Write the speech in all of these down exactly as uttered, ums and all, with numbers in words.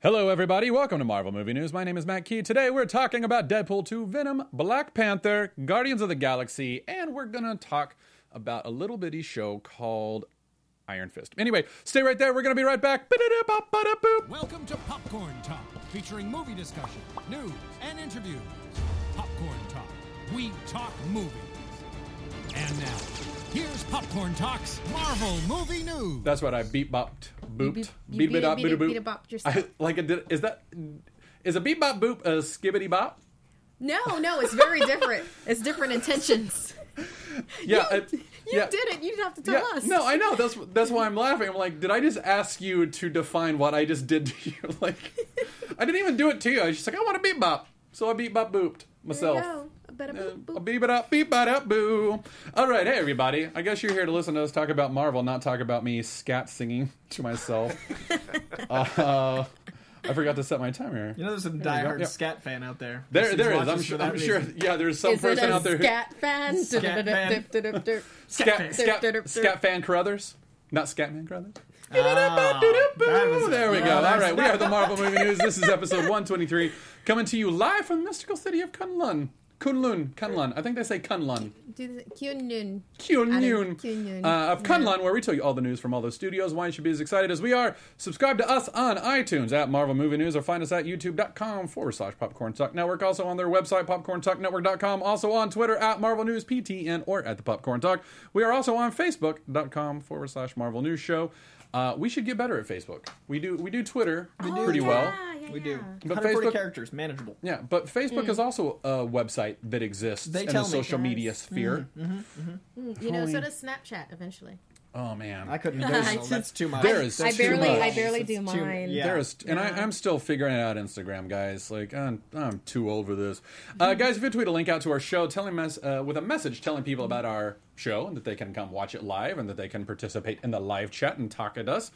Hello, everybody. Welcome to Marvel Movie News. My name is Matt Key. Today, we're talking about Deadpool two, Venom, Black Panther, Guardians of the Galaxy, and we're going to talk about a little bitty show called Iron Fist. Anyway, stay right there. We're going to be right back. Welcome to Popcorn Talk, featuring movie discussion, news, and interviews. Popcorn Talk. We talk movies. And now, here's Popcorn Talk's Marvel Movie News. That's right. I beat bopped. Booped. You Beat beat, beat beat, up beat, boop beat, boop. bopped yourself. I, like it did. Is that is a beat bop boop a skibbity bop? No, no, it's very different. It's different intentions. Yeah, you, it, you yeah. did it. You didn't have to tell Yeah, us. no, I know. That's that's why I'm laughing. I'm like, did I just ask you to define what I just did to you? Like, I didn't even do it to you. I was just like, I want to beat bop, so I beat bop booped myself. There you go. Better boop, boop. Uh, beep it up, beep it up, boo. All right, hey everybody. I guess you're here to listen to us talk about Marvel, not talk about me scat singing to myself. uh, I forgot to set my timer. You know, there's some diehard yeah. scat fan out there. There, there is. watches I'm, sure, I'm reason. sure. Yeah, there's some Is person it a out there. scat fan? Scat fan. Scat, scat, scat fan Carruthers, not Scatman Carruthers. Oh, there we no, go. All that's- right, we are the Marvel Movie News. This is episode one twenty-three, coming to you live from the mystical city of Kunlun. Kunlun, Kunlun. I think they say Kunlun. Kunlun. Kunlun. Kunlun. Uh, of Kunlun, where we tell you all the news from all those studios. Why you should be as excited as we are. Subscribe to us on iTunes at Marvel Movie News, or find us at youtube.com forward slash Popcorn Talk Network. Also on their website, popcorn talk network dot com. Also on Twitter at Marvel News P T N or at the Popcorn Talk. We are also on Facebook.com forward slash Marvel News Show. Uh, we should get better at Facebook. We do we do Twitter Oh, pretty yeah, well. yeah, We yeah. do. But one hundred forty Facebook- characters, manageable. Yeah, but Facebook Mm. is also a website that exists They in tell the me, social guys. media sphere. Mm, You know, so does Snapchat eventually. Oh man, I couldn't do I it. just- That's too much. There is That's I too barely- much. I barely That's do too- mine. Yeah. There is, and I, I'm still figuring out Instagram, guys. Like, I'm, I'm too old for this. Uh, guys, if you tweet a link out to our show, telling us uh, with a message telling people about our show and that they can come watch it live and that they can participate in the live chat and talk at us,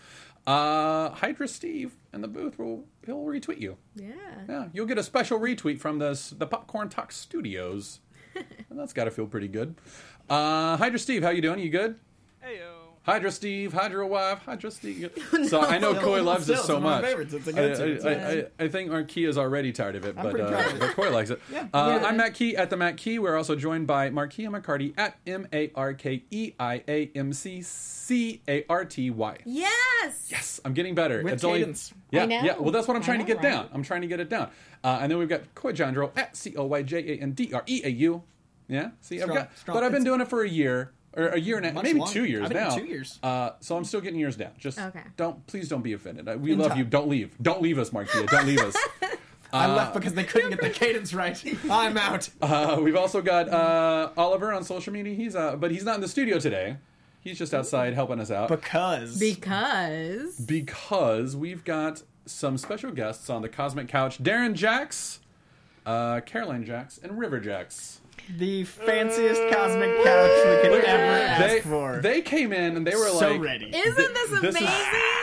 uh, Hydra Steve in the booth will he'll retweet you. Yeah. Yeah, you'll get a special retweet from the the Popcorn Talk Studios, and that's got to feel pretty good. Uh, Hydra Steve, how you doing? You good? Heyo. Hydra Steve, Hydra wife, Hydra Steve. So I know Still- Coy loves still, it so it's one much. of my favorites. It's a I, good tune. It's I, a- I, I think Marquis is already tired of it, I'm but, pretty proud uh, of it. but Coy likes it. Yeah. Uh, Yeah. I'm Matt Key at the Matt Key. We're also joined by Marquis McCarty at M A R K E I A M C C A R T Y. Yes. Yes, I'm getting better. With it's cadence. Only, yeah, I know. yeah. Well, that's what I'm I trying know, to get right? down. I'm trying to get it down. Uh, and then we've got Coy Jandro at C O Y J A N D R E A U. Yeah, see, I've Strong, got, strong. but I've been It's- doing it for a year. Or a year and a half, Much maybe longer. two years I've been now. two years. Uh, so I'm still getting yours down. Just Okay. don't, please don't be offended. Uh, We In love time. you. Don't leave. Don't leave us, Marquia. Don't leave us. I Uh, left because they couldn't get the cadence right. I'm out. Uh, we've also got uh, Oliver on social media. He's uh, but he's not in the studio today. He's just outside helping us out Because. Because. because we've got some special guests on the Cosmic Couch: Darren Jacks, uh, Caroline Jacks, and River Jacks. The fanciest cosmic couch we could ever ask They for. they came in and they were so like, ready. Isn't this This is- amazing?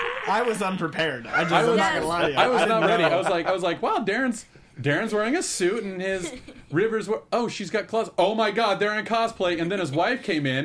I was unprepared. I just, I I'm was, not gonna lie to you. I was didn't not ready. know. I was like, I was like, wow, Darren's Darren's wearing a suit and his Rivers were. Oh, she's got claws. Oh my God, they're in cosplay. And then his wife came in.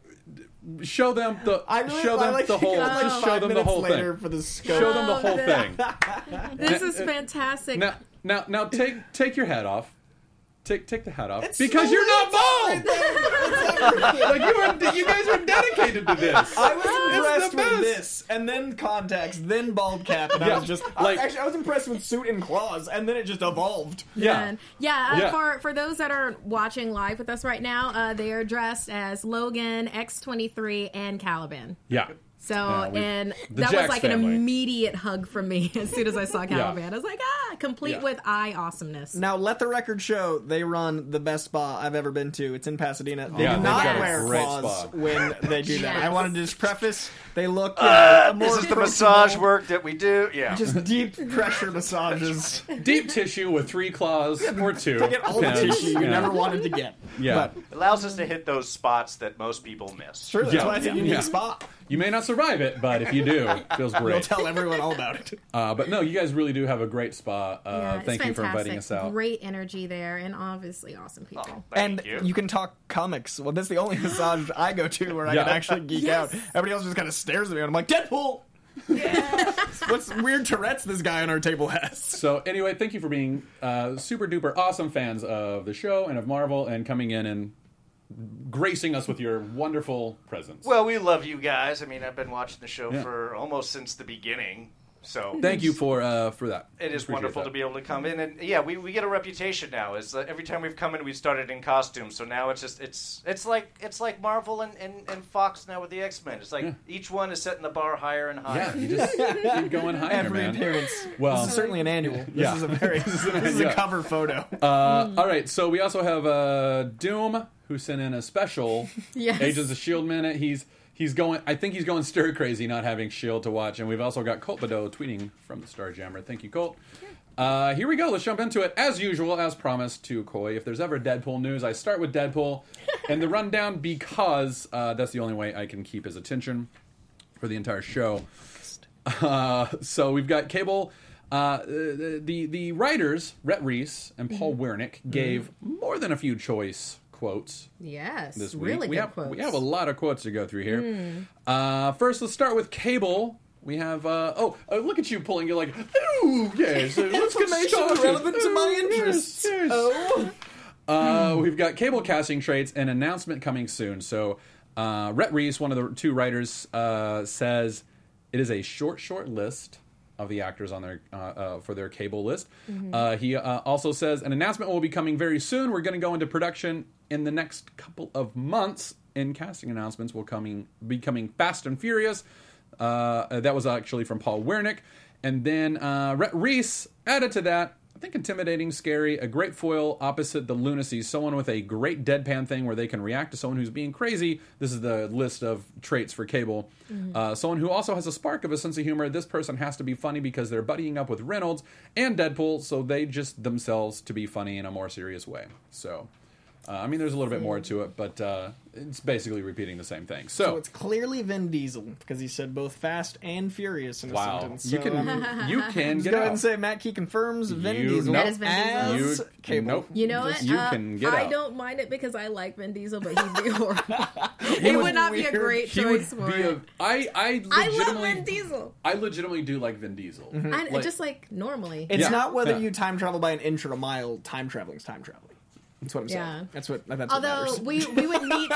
Show them the. I really show I them like the to whole. go, like, Just five show them the minutes whole later thing. For the scope. Show them the whole Oh, thing. This is fantastic. Now, now, now, take take your hat off. Take take the hat off It's because so you're not weird. bald. It's everything. Like you are, you guys are dedicated to this. I was It's impressed the with best. this, and then contacts, then bald cap, and Yeah, I was just like- I, actually I was impressed with suit and claws, and then it just evolved. Yeah. Man. Yeah, uh, Yeah. For for those that are watching live with us right now, uh, they are dressed as Logan, X twenty-three, and Caliban. Yeah. So, Yeah, we- and the that Jax was like family. an immediate hug from me as soon as I saw Caliban. I was like, ah, complete Yeah. with eye awesomeness. Now, let the record show they run the best spa I've ever been to. It's in Pasadena. They Yeah, do they've not got a wear great claws spa. when they do that. Yes. I wanted to just preface, they look you Uh, know, more this is the approachable, massage work that we do. Yeah. Just deep pressure massages. Deep tissue with three claws or two. To get all the Depends. tissue you Yeah. never wanted to get. Yeah. But allows us to hit those spots that most people miss. sure, that's Yeah. why it's a Yeah. unique Yeah. spa. You may not survive it, but if you do, it feels We'll great. tell everyone all about it. Uh, but no, you guys really do have a great spa. Uh, Yeah, it's thank you for fantastic. inviting us out. Great energy there, and obviously awesome people. Oh, And thank you. you can talk comics. Well, that's the only massage I go to where I Yeah. can actually geek Yes. out. Everybody else just kind of stares at me, and I'm like, Deadpool! What's weird Tourette's this guy on our table has? So anyway, thank you for being uh, super duper awesome fans of the show and of Marvel and coming in and gracing us with your wonderful presence. Well, we love you guys. I mean, I've been watching the show Yeah. for almost since the beginning. So thank you for uh, for that. it is Appreciate wonderful that. to be able to come in, and yeah, we, we get a reputation now. Is uh, every time we've come in, we started in costume. So now it's just it's it's like it's like Marvel and, and, and Fox now with the X-Men. It's like Yeah. each one is setting the bar higher and higher. Yeah, you just keep going higher, Every man. appearance. Well- this is certainly an annual. This Yeah. is a very. This is yeah. a cover photo. Uh, all right, so we also have uh, Doom, who sent in a special Yes. Agents of S H I E L D minute. He's he's going. I think he's going stir crazy not having S H I E L D to watch. And we've also got Colt Badeau tweeting from the Starjammer. Thank you, Colt. Uh, here we go. Let's jump into it. As usual, as promised to Coy, if there's ever Deadpool news, I start with Deadpool and the rundown because uh, that's the only way I can keep his attention for the entire show. Uh, so we've got Cable. Uh, the, the the writers, Rhett Reese and Paul Wernick, gave more than a few choice quotes Yes, this week. really we good have quotes. we have a lot of quotes to go through here. Uh, first, let's start with Cable. We have uh, oh uh, look at you pulling. You're like ooh yes, uh, let's get Information started. relevant to my Oh, yes, interests. yes. Oh. Uh, we've got Cable casting traits and announcement coming soon. So, uh, Rhett Reese, one of the two writers, uh, says it is a short, short list of the actors on their uh, uh, for their Cable list. Uh, he uh, also says an announcement will be coming very soon. We're going to go into production in the next couple of months. And casting announcements will coming be coming fast and furious. Uh, that was actually from Paul Wernick, and then uh, Rhett Reese added to that. I think intimidating, scary, a great foil opposite the lunacy, someone with a great deadpan thing where they can react to someone who's being crazy. This is the list of traits for Cable. Mm-hmm. Uh, someone who also has a spark of a sense of humor. This person has to be funny because they're buddying up with Reynolds and Deadpool, so they just themselves to be funny in a more serious way. So, uh, I mean, there's a little bit more to it, but uh, it's basically repeating the same thing. So, So it's clearly Vin Diesel because he said both fast and furious in a wow, sentence. you So, can um, you can Let's get go ahead out. and say Matt Key confirms Vin You- Diesel That is Vin as You- Cable. nope. You know what? You Uh, can get I out. don't mind it because I like Vin Diesel, but he'd be horrible. it would not be a weird. great He would choice for be it. a. I I I love legitimately. Vin Diesel. I legitimately do like Vin Diesel. I, Like- just like normally. It's Yeah. not whether Yeah. you time travel by an inch or a mile. Time traveling's time traveling. That's what I'm saying. Yeah. That's what. That's what Although matters. we we would need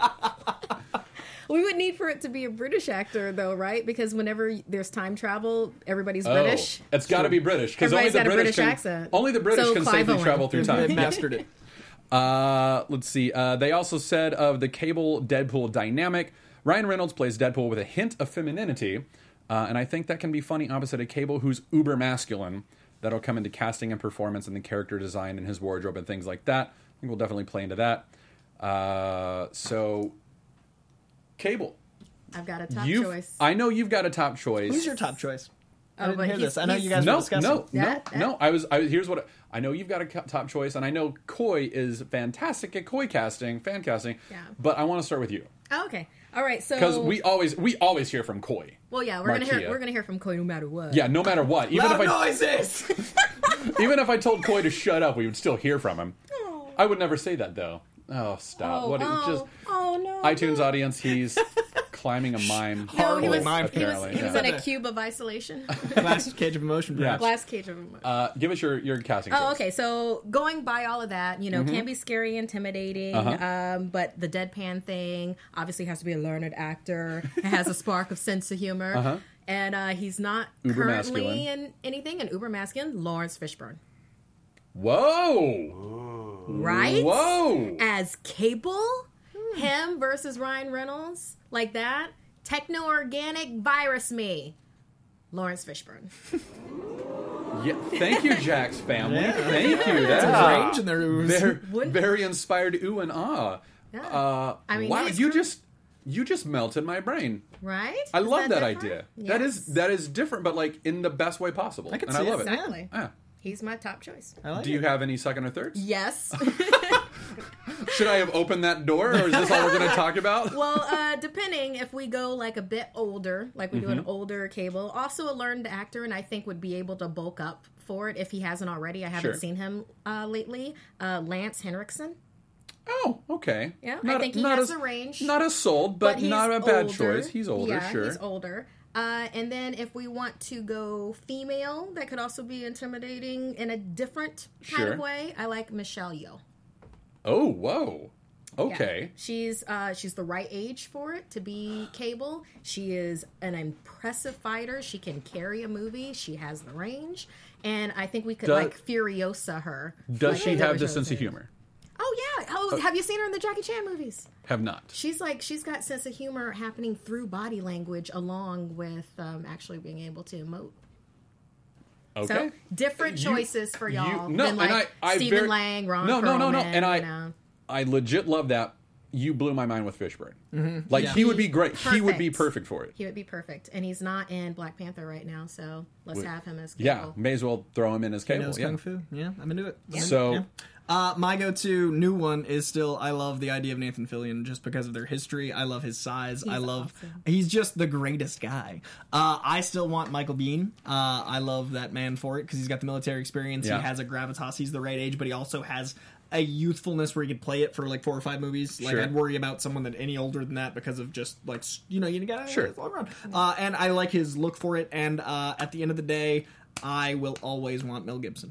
we would need for it to be a British actor though, right? Because whenever there's time travel, everybody's Oh, British. it's got to be British because only Everybody's the got a British, British can, accent. Only the British So can Clive safely Owen. travel through they time. mastered it. Uh, let's see. Uh, they also said of the Cable Deadpool dynamic, Ryan Reynolds plays Deadpool with a hint of femininity, uh, and I think that can be funny opposite of Cable, who's uber masculine. That'll come into casting and performance and the character design and his wardrobe and things like that. I think we'll definitely play into that. Uh, so, Cable, I've got a top you. choice. I know you've got a top choice. Who's your top choice? I Oh, didn't but hear he's- this. I know he's- you guys were No, discussing. no, no, That- no. I was. I, here's what I know. You've got a co- top choice, and I know Coy is fantastic at Coy casting, fan casting. Yeah. But I want to start with you Oh, okay. All right. So because we always we always hear from Coy. well, yeah, we're gonna Markia. hear we're gonna hear from Coy no matter what. Yeah, no matter what. Even Loud if I noises. even if I told Coy to shut up, we would still hear from him. Oh, I would never say that though. Oh, stop! oh, what? oh, Just oh no. iTunes audience. He's climbing a mime. No, he was, mime, he was, apparently, he was yeah. in a cube of isolation. Glass cage of emotion. Yeah. perhaps. Glass cage of emotion. Uh, give us your your casting. Oh, choice. okay. So going by all of that, you know, Mm-hmm. can be scary, intimidating, Uh-huh. um, but the deadpan thing obviously has to be a learned actor. It has a spark of sense of humor, Uh-huh. and uh, he's not Uber currently masculine. in anything. An uber masculine, Lawrence Fishburne, Whoa! right? Whoa! As Cable, him versus Ryan Reynolds, like that. Techno organic virus me, Lawrence Fishburne. Yeah, thank you, Jack's family. Yeah. Thank you. There's That's range in their ooze. very, Wouldn't- very inspired. Ooh and ah. Yeah. Uh, I mean, wow, he's you cr- just you just melted my brain. Right? I Is love that, different? idea. That is Yes. that is different, but like in the best way possible. I can and see I love it. it. Exactly. Yeah. He's my top choice. I like Do you it. have any second or thirds? Yes. Should I have opened that door, or is this all we're going to talk about? Well, uh, depending if we go like a bit older, like we do Mm-hmm. an older Cable, also a learned actor, and I think would be able to bulk up for it if he hasn't already. I haven't Sure. seen him uh, lately. Uh, Lance Henriksen. Oh, okay. Yeah, I think he has as, the range. Not as sold, but, he's not a bad older. choice. He's older, yeah, sure. he's older. Uh, and then if we want to go female, that could also be intimidating in a different kind Sure. of way. I like Michelle Yeoh. Oh, whoa. Yeah. Okay. She's uh, she's the right age for it to be Cable. She is an impressive fighter. She can carry a movie. She has the range. And I think we could, Does- like, Furiosa her. Does like she Deborah have the Jones sense of did. humor? Oh, yeah. Oh, have you seen her in the Jackie Chan movies? Have not. She's like, she's got sense of humor happening through body language along with um, actually being able to emote. Okay. So, different You- choices for y'all you- no, than, like, and I, I Stephen very- Lang, Ron No, no, no, no. Perlman, And I, you know. I legit love that. You blew my mind with Fishburne. Like, Yeah. he would be great. He would be Perfect. perfect for it. He would be perfect. And he's not in Black Panther right now, so let's Wait. have him as Cable. Yeah, may as well throw him in as He Cable. knows Yeah. kung fu. Yeah, I'm into it. I'm So- into it, yeah. Uh, my go-to new one is still I love the idea of Nathan Fillion just because of their history. I love his size. I love awesome. he's just the greatest guy. Uh, I still want Michael Biehn. Uh, I love that man for it because he's got the military experience. Yeah. He has a gravitas. He's the right age, but he also has a youthfulness where he could play it for like four or five movies. Like Sure. I'd worry about someone that any older than that because of just like s- you know you gotta Sure. slow around. Uh, and I like his look for it. And uh, at the end of the day, I will always want Mel Gibson.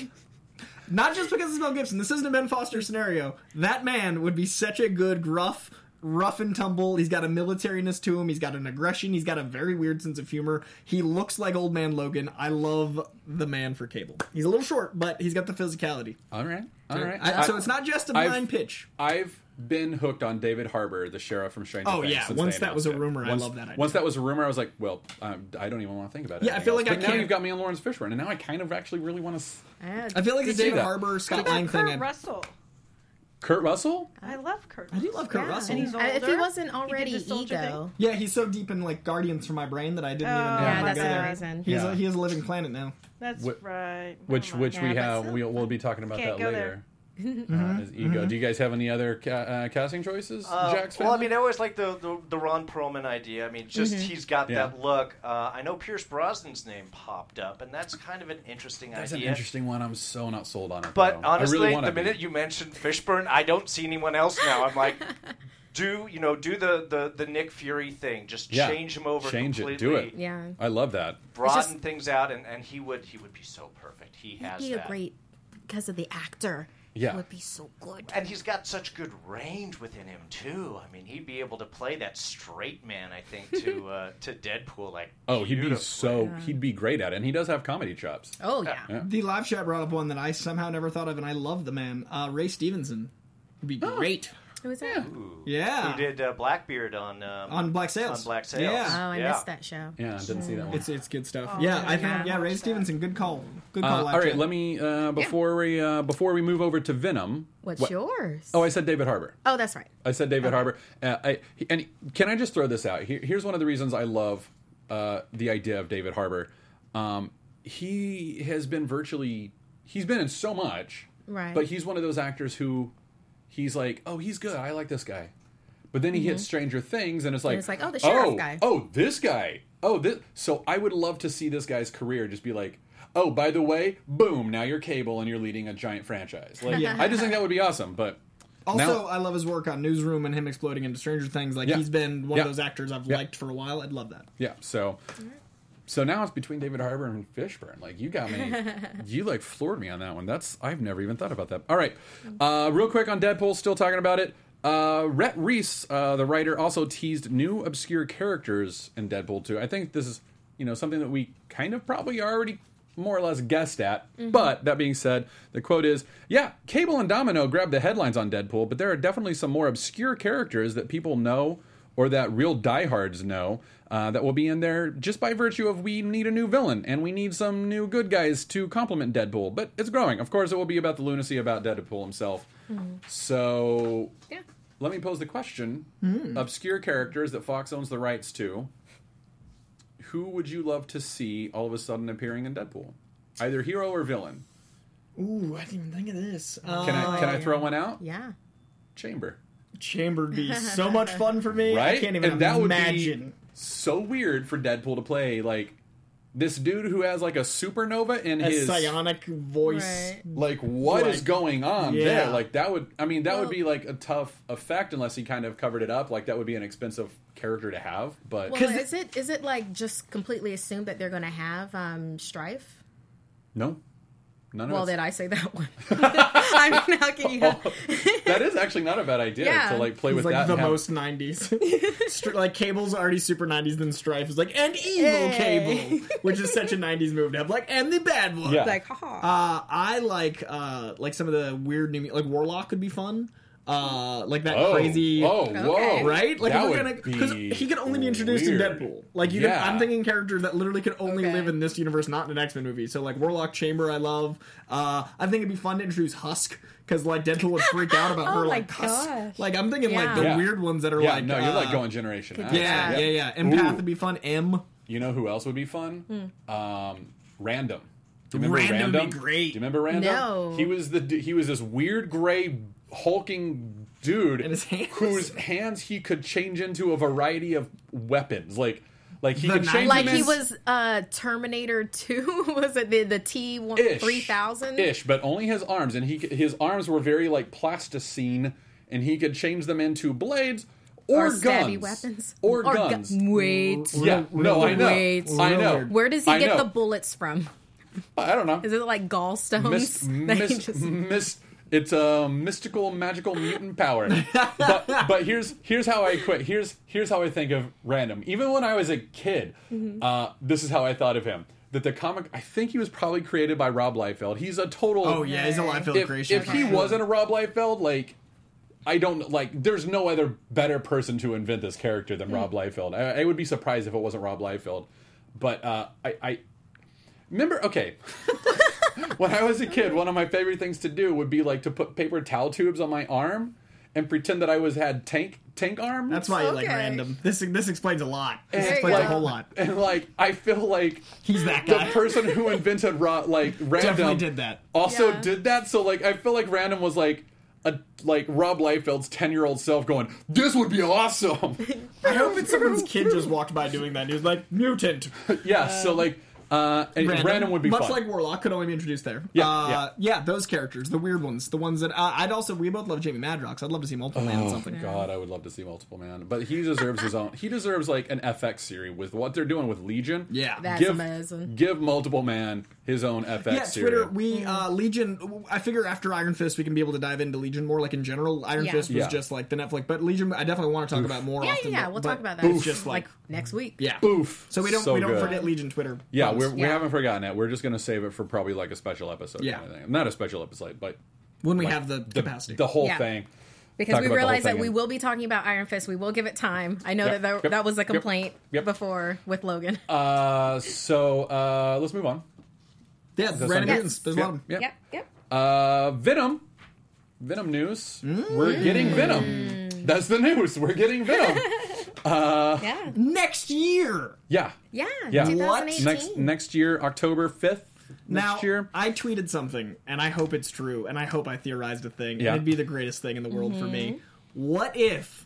Not just because it's Mel Gibson. This isn't a Ben Foster scenario. That man would be such a good, gruff, rough and tumble. He's got a militariness to him. He's got an aggression. He's got a very weird sense of humor. He looks like Old Man Logan. I love the man for Cable. He's a little short, but he's got the physicality. All right. All right. I- so it's not just a I've- blind pitch. I've been hooked on David Harbour, the sheriff from Stranger Oh, Things. yeah. since Once they that was a announced it. rumor, I Once- love that idea. Once that was a rumor, I was like, well, um, I don't even want to think about it. Yeah, I feel like but I now can't- you've got me on Lawrence Fishburne, and now I kind of actually really want to. Yeah. I feel like the see David that. Harbour, Scott What about Lang thing. Kurt I, Russell? Kurt Russell? I love Kurt. I do love Kurt Yeah. Russell. And he's Uh, if he older. wasn't He already did the soldier Ego. Yeah, he's so deep in like Guardians for my brain that I didn't Oh, even know. Yeah, how to that's go the there. reason. He is, Yeah. a, he is a living planet now. That's Wh- right. Which Never which mind. we Yeah, have. but We'll, we'll be talking about Can't that go later. Mm-hmm. Uh, as ego. Do you guys have any other ca- uh, casting choices? Uh, Jack's well, I family? mean, I always like the, the the Ron Perlman idea. I mean, just he's got Yeah. that look. Uh, I know Pierce Brosnan's name popped up, and that's kind of an interesting That's an idea. interesting one. I'm so not sold on it. But though. honestly, I really wanna the be. minute you mentioned Fishburne, I don't see anyone else now. I'm like, do you know? Do the the, the Nick Fury thing. Just Yeah. change him over Change it. completely. Do it. Yeah. I love that. Broaden It's just- things out, and, and he would he would be so perfect. He He'd has be that. a great, because of the actor. Yeah. He would be so good. And he's got such good range within him too. I mean, he'd be able to play that straight man. I think to uh, to Deadpool like. Oh, he'd be beautifully. so. He'd be great at it, and he does have comedy chops. Oh, yeah. Yeah. The live chat brought up one that I somehow never thought of, and I love the man. Uh, Ray Stevenson would be great. Who was that? Yeah. Who did uh, Blackbeard on um, On Black Sails. On Black Sails. Yeah. Oh, I Yeah. missed that show. Yeah, didn't see that one. It's it's good stuff. Oh, yeah, I yeah, think yeah. yeah, Ray Watch that. Stevenson, good call. Good Uh, call. all live right, chat. let me uh, before we uh, before we move over to Venom. What's what- yours? Oh, I said David Harbour. Oh, that's right. I said David Harbour. Uh, I, he- and can I just throw this out? Here, here's one of the reasons I love uh, the idea of David Harbour. Um, he has been virtually he's been in so much, Right. but he's one of those actors who he's like, oh, he's good. I like this guy. But then he hits Stranger Things, and it's like, it's like, oh, the sheriff oh, guy. Oh, this guy. Oh, this. So I would love to see this guy's career just be like, oh, by the way, boom, now you're Cable and you're leading a giant franchise. Like, Yeah. I just think that would be awesome. But Also, now- I love his work on Newsroom and him exploding into Stranger Things. Like Yeah. he's been one Yeah. of those actors I've Yeah. liked for a while. I'd love that. yeah, so so now it's between David Harbour and Fishburne. Like you got me, you like floored me on that one. That's I've never even thought about that. All right, uh, real quick on Deadpool. Still talking about it. Uh, Rhett Reese, uh, the writer, also teased new obscure characters in Deadpool two. I think this is you know something that we kind of probably already more or less guessed at. But that being said, the quote is, yeah, Cable and Domino grabbed the headlines on Deadpool, but there are definitely some more obscure characters that people know or that real diehards know uh, that will be in there just by virtue of we need a new villain and we need some new good guys to complement Deadpool. But it's growing. Of course, it will be about the lunacy about Deadpool himself. So Yeah. let me pose the question. Obscure characters that Fox owns the rights to. Who would you love to see all of a sudden appearing in Deadpool? Either hero or villain. Ooh, I didn't even think of this. Can I can I throw one out? Yeah. Chamber. Chamber would be so much fun for me. Right? I can't even and that would imagine. be so weird for Deadpool to play like this dude who has like a supernova in A his psionic voice. Right. like what is Like, going on yeah. there? Like that would I mean that would Well- be like a tough effect unless he kind of covered it up. Like that would be an expensive character to have. But Well, is it is it like just completely assumed that they're going to have um, Strife? no, none of Well, it's- did I say that one? I mean, how can you have? that is actually not a bad idea Yeah. to like play He's with like that. the and have- most nineties. Str- like Cable's already super nineties, then Strife is like, and evil Hey. Cable, which is such a nineties move to have. Like, and the bad one. Yeah. Like, haha. Uh, I like uh, like some of the weird new like Warlock could be fun. Uh, like that oh, crazy. Oh, Okay. whoa! Right? Like that if we're would gonna because be he could only be introduced weird. in Deadpool. Like you, Yeah. I'm thinking characters that literally could only Okay. live in this universe, not in an X-Men movie. So like Warlock Chamber, I love. Uh, I think it'd be fun to introduce Husk because like Deadpool would freak out about Oh her my like Husk. gosh. Like I'm thinking like Yeah. the Yeah. weird ones that are Yeah, like no, you're uh, like going Generation X. Yeah, yeah, yeah. Empath Ooh. would be fun. M. You know who else would be fun? Hmm. Um, Random. Do you remember Random would be Random? great. Do you remember Random? No. He was the d- he was this weird gray hulking dude And his hands. whose hands he could change into a variety of weapons. Like like he The could change Like them he in- was uh, Terminator two. Was it the the T ish, three thousand? ish, but only his arms, and he c- his arms were very like plasticine, and he could change them into blades or, Or stabby guns weapons or, gu- guns. Wait, Yeah, no, I know, Wait. I know. where does he I get know. the bullets from? I don't know. Is it like gallstones? Mis- that he mis- just- mis- it's a mystical, magical mutant power. but but here's here's how I quit. Here's here's how I think of Random. Even when I was a kid, Mm-hmm. uh, this is how I thought of him. That the comic, I think he was probably created by Rob Liefeld. He's a total. Oh yeah, he's a Liefeld If, creation. if he for sure. wasn't a Rob Liefeld, like. I don't like. There's no other better person to invent this character than Rob Liefeld. I, I would be surprised if it wasn't Rob Liefeld. But uh, I, I remember. Okay, when I was a kid, one of my favorite things to do would be like to put paper towel tubes on my arm and pretend that I was had tank tank arms. That's why you like Okay. Random. This this explains a lot. This And, explains you a go. whole lot. And like, I feel like He's that the guy. person who invented Ro- like Random Definitely did that. also Yeah. did that. So like, I feel like Random was like a like Rob Liefeld's ten year old self going, "This would be awesome." I hope it's someone's kid just walked by doing that. And he was like mutant. Yeah. so like, uh, and Random, would be much fun. like Warlock could only be introduced there. Yeah, uh, yeah. yeah, those characters, the weird ones, the ones that uh, I'd also. We both love Jamie Madrox. I'd love to see multiple man in Oh something. God, I would love to see Multiple Man, but he deserves his own. He deserves like an F X series with what they're doing with Legion. Yeah. That's give, amazing. Give Multiple Man his own F X Yeah, series. Twitter. We uh, Legion. I figure after Iron Fist, we can be able to dive into Legion more. Like in general, Iron Yeah. Fist was Yeah. just like the Netflix, but Legion, I definitely want to talk about more. Yeah, often, yeah, yeah. but- We'll but talk about that. It's just like, next week. yeah, Boof. So we don't So we don't good. forget Legion Twitter. Yeah, posts. we're, we Yeah. haven't forgotten that. We're just going to save it for probably like a special episode. Yeah. Kind of thing. Not a special episode, but when we like, have the, the capacity. the whole Yeah. thing. Because Talk we about the whole realize that thing we and- will be talking about Iron Fist. We will give it time. I know Yep, that that, yep, that was a yep, complaint yep. before with Logan. Uh, so uh, let's move on. yeah, That Random sound good? Mutants. There's a lot of them. Yep. Yep, yep. Uh, Venom. Venom news. We're getting Venom. That's the news. We're getting Venom. Yeah. Next year. Yeah. Yeah. Yeah. twenty What? eighteen. Next next year, October fifth. Now, Next year. I tweeted something, and I hope it's true, and I hope I theorized a thing, Yeah. and it'd be the greatest thing in the world for Mm-hmm. me. What if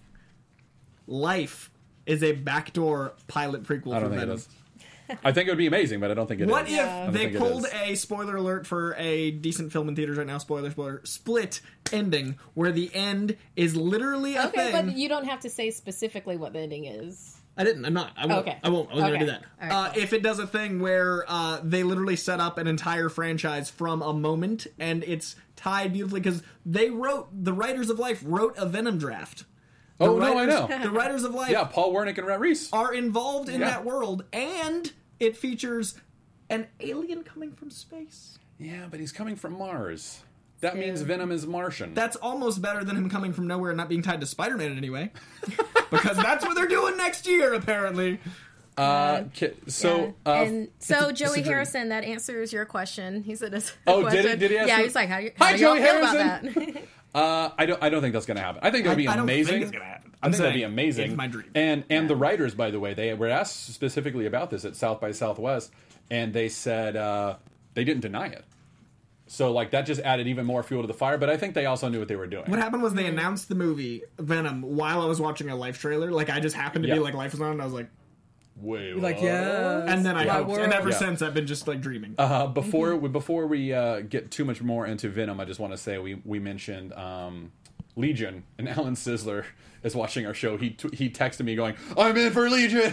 Life is a backdoor pilot prequel I for don't think Venom? it is. I think it would be amazing, but I don't think it is. What if I don't they think it pulled is. a spoiler alert for a decent film in theaters right now? Spoiler, spoiler, split ending where the end is literally a Okay, thing. but you don't have to say specifically what the ending is. I didn't. I'm not. I won't. Okay. I won't. I was Okay. going to do that. All right, uh, cool. If it does a thing where uh, they literally set up an entire franchise from a moment and it's tied beautifully because they wrote the writers of Life wrote a Venom draft. The Oh, no, I writers- know. The writers of Life Yeah, Paul Wernick and Rhett Reese. are involved in Yeah. that world, and it features an alien coming from space. Yeah, but he's coming from Mars. That means Venom is Martian. That's almost better than him coming from nowhere and not being tied to Spider-Man in any way, because that's what they're doing next year, apparently. uh, ki- so Yeah. uh, and so a- it's a Joey dream. Harrison, that answers your question. He said, "It's Oh, did he- did he ask Yeah, you- he's like, "How, you, how Hi, do y'all Joey feel about Harrison. that?" Uh, I don't. I don't think that's going to happen. I think it would be I- I don't think amazing. it's gonna happen. I I'm think that'd be saying amazing. it's my dream. And and the writers, by the way, they were asked specifically about this at South by Southwest, and they said uh, they didn't deny it. So like that just added even more fuel to the fire. But I think they also knew what they were doing. What happened was they announced the movie Venom while I was watching a Life trailer. Like I just happened to be Yeah. like Life was on, and I was like, Wait, You're like, what? yeah. And then I my hoped, world. and ever Yeah. since I've been just like dreaming. Uh, before we, before we uh, get too much more into Venom, I just want to say we we mentioned um, Legion, and Alan Sisler is watching our show. He t- he texted me going, "I'm in for Legion."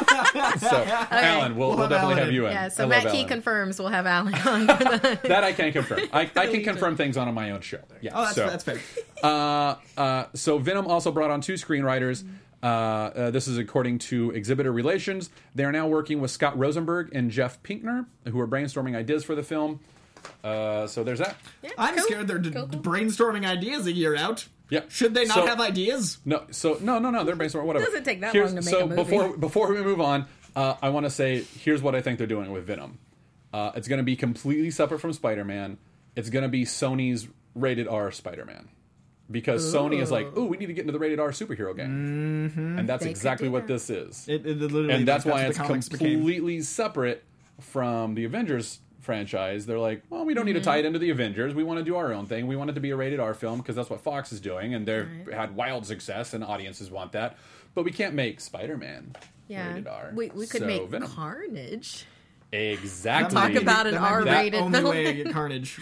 So Alan, we'll, we'll, have definitely Alan have in. you in. Yeah, so I Matt love Key Alan. confirms we'll have Alan on. For the, That I can confirm. I, I can confirm things on my own show. Yeah. Oh, that's so, that's fair. Uh, uh, so Venom also brought on two screenwriters. Uh, uh, this is according to Exhibitor Relations. They are now working with Scott Rosenberg and Jeff Pinkner, who are brainstorming ideas for the film. Uh, so there's that. yeah, I'm cool. scared they're d- Cool, cool. brainstorming ideas a year out. Yeah. Should they not So- have ideas? No, so no, no, no. They're brainstorming. Whatever. Doesn't take that Here's- long to make so a movie. before before we move on, uh, I want to say here's what I think they're doing with Venom. Uh, it's going to be completely separate from Spider-Man. It's going to be Sony's rated R Spider-Man. Because Sony is like, ooh, we need to get into the rated R superhero game. Mm-hmm. And that's They could exactly do what that. this is. It, it literally, and that's like, why what it's the comics became. completely separate from the Avengers franchise. They're like, well, we don't need to tie it into the Avengers. We want to do our own thing. We want it to be a rated R film because that's what Fox is doing, and they've Right. had wild success, and audiences want that. But we can't make Spider-Man Yeah, rated R. we we could So, make Venom. Carnage. Exactly. Talk about an That might be the R-rated only film. way to get Carnage.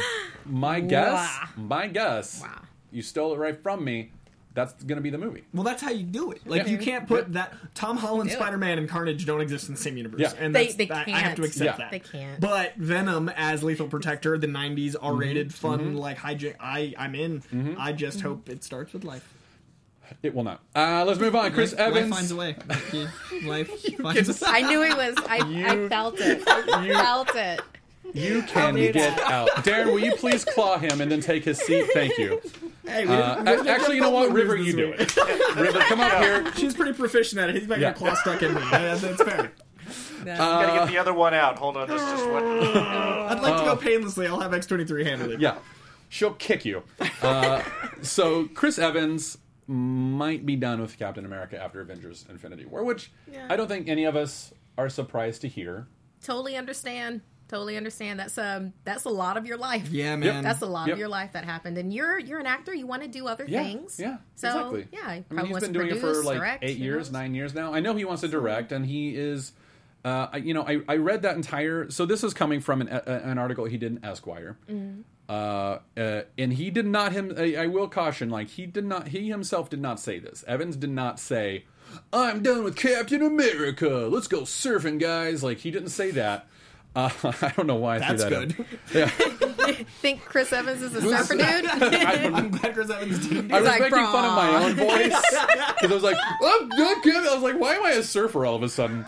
My guess. Wow. My guess. Wow. You stole it right from me. That's going to be the movie. Well, that's how you do it. Like Yeah. you can't put Yeah. that Tom Holland, do it. Spider-Man, and Carnage don't exist in the same universe. Yeah. And They- that's, they that- I have to can't. accept Yeah. that. They can't. But Venom as Lethal Protector, the nineties R-rated, Mm-hmm. fun like hijack. I I'm in. I just hope it starts with life. It will not. Uh, let's move on. Chris life, Evans. Life finds a way. Yeah, Life finds a I knew it was. I, You- I felt it. I you- felt it. You can do get that. out. Darren, will you please claw him and then take his seat? Thank you. Hey, we Uh, didn't- we didn't actually, get you know what? Butler River, news you do this it. week. River, come up here. She's pretty proficient at it. He's got Yeah. your claw stuck in me. Yeah, that's fair. Gotta get the other one out. Hold on, this just one. I'd like to go painlessly. I'll have X twenty-three handle it. Yeah. She'll kick you. Uh, so, Chris Evans might be done with Captain America after Avengers Infinity War, which Yeah. I don't think any of us are surprised to hear. Totally understand. Totally understand. That's um that's a lot of your life. Yeah, man. That's a lot Yep. of your life that happened, and you're you're an actor. You want to do other Yeah, things. yeah, So exactly. yeah, he I mean, probably he's wants been to doing it for produce, like direct, eight who years, knows? nine years now. I know he wants to direct, and he is. Uh, I- you know, I, I read that entire. So this is coming from an, a, an article he did in Esquire, Mm-hmm. uh, uh, and he did not him. I, I will caution, like he did not. He himself did not say this. Evans did not say, "I'm done with Captain America. Let's go surfing, guys." Like he didn't say that. Uh, I don't know why I That's threw that good. in. Yeah. Think Chris Evans is a surfer dude? I'm glad Chris Evans didn't. I was like, making fun of my "Brah." own voice because I was like, "I'm not kidding." I was like, "Why am I a surfer all of a sudden?"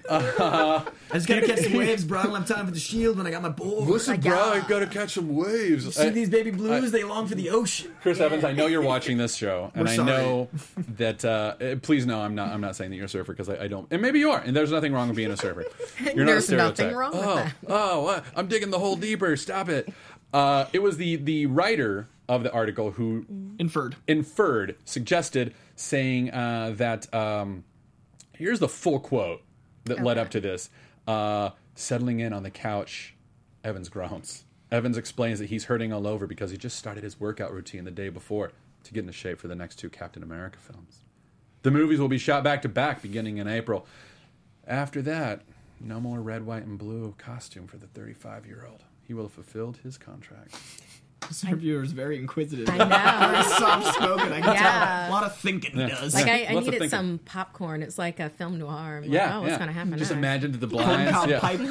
I just gotta catch some waves, bro. I don't have time for the shield when I got my board. Listen, my bro, God. I gotta catch some waves. See I- these baby blues? they long for the ocean. Chris Evans, I know you're watching this show, and We're I sorry. know that. Uh, uh, please know I'm not. I'm not saying that you're a surfer because I, I don't. And maybe you are, and there's nothing wrong with being a surfer. You're There's not a nothing stereotype. wrong with oh, that. Oh, what? I'm digging the hole deeper. Stop it. Uh, it was the the writer of the article who Inferred. inferred, suggested, saying uh, that um, here's the full quote that led Okay. up to this. Uh, settling in on the couch, Evans groans. Evans explains that he's hurting all over because he just started his workout routine the day before to get into shape for the next two Captain America films. The movies will be shot back to back beginning in April. After that, no more red, white, and blue costume for the thirty-five-year-old. He will have fulfilled his contract. This interviewer is very inquisitive. I know. Soft spoken. I can Yeah. tell. A lot of thinking Yeah. he does. Like I, I Lots of needed thinking. some popcorn. It's like a film noir. I'm like, Yeah, oh, what's yeah. gonna happen Just next? imagine the Corn blinds. cob Yeah. pipe.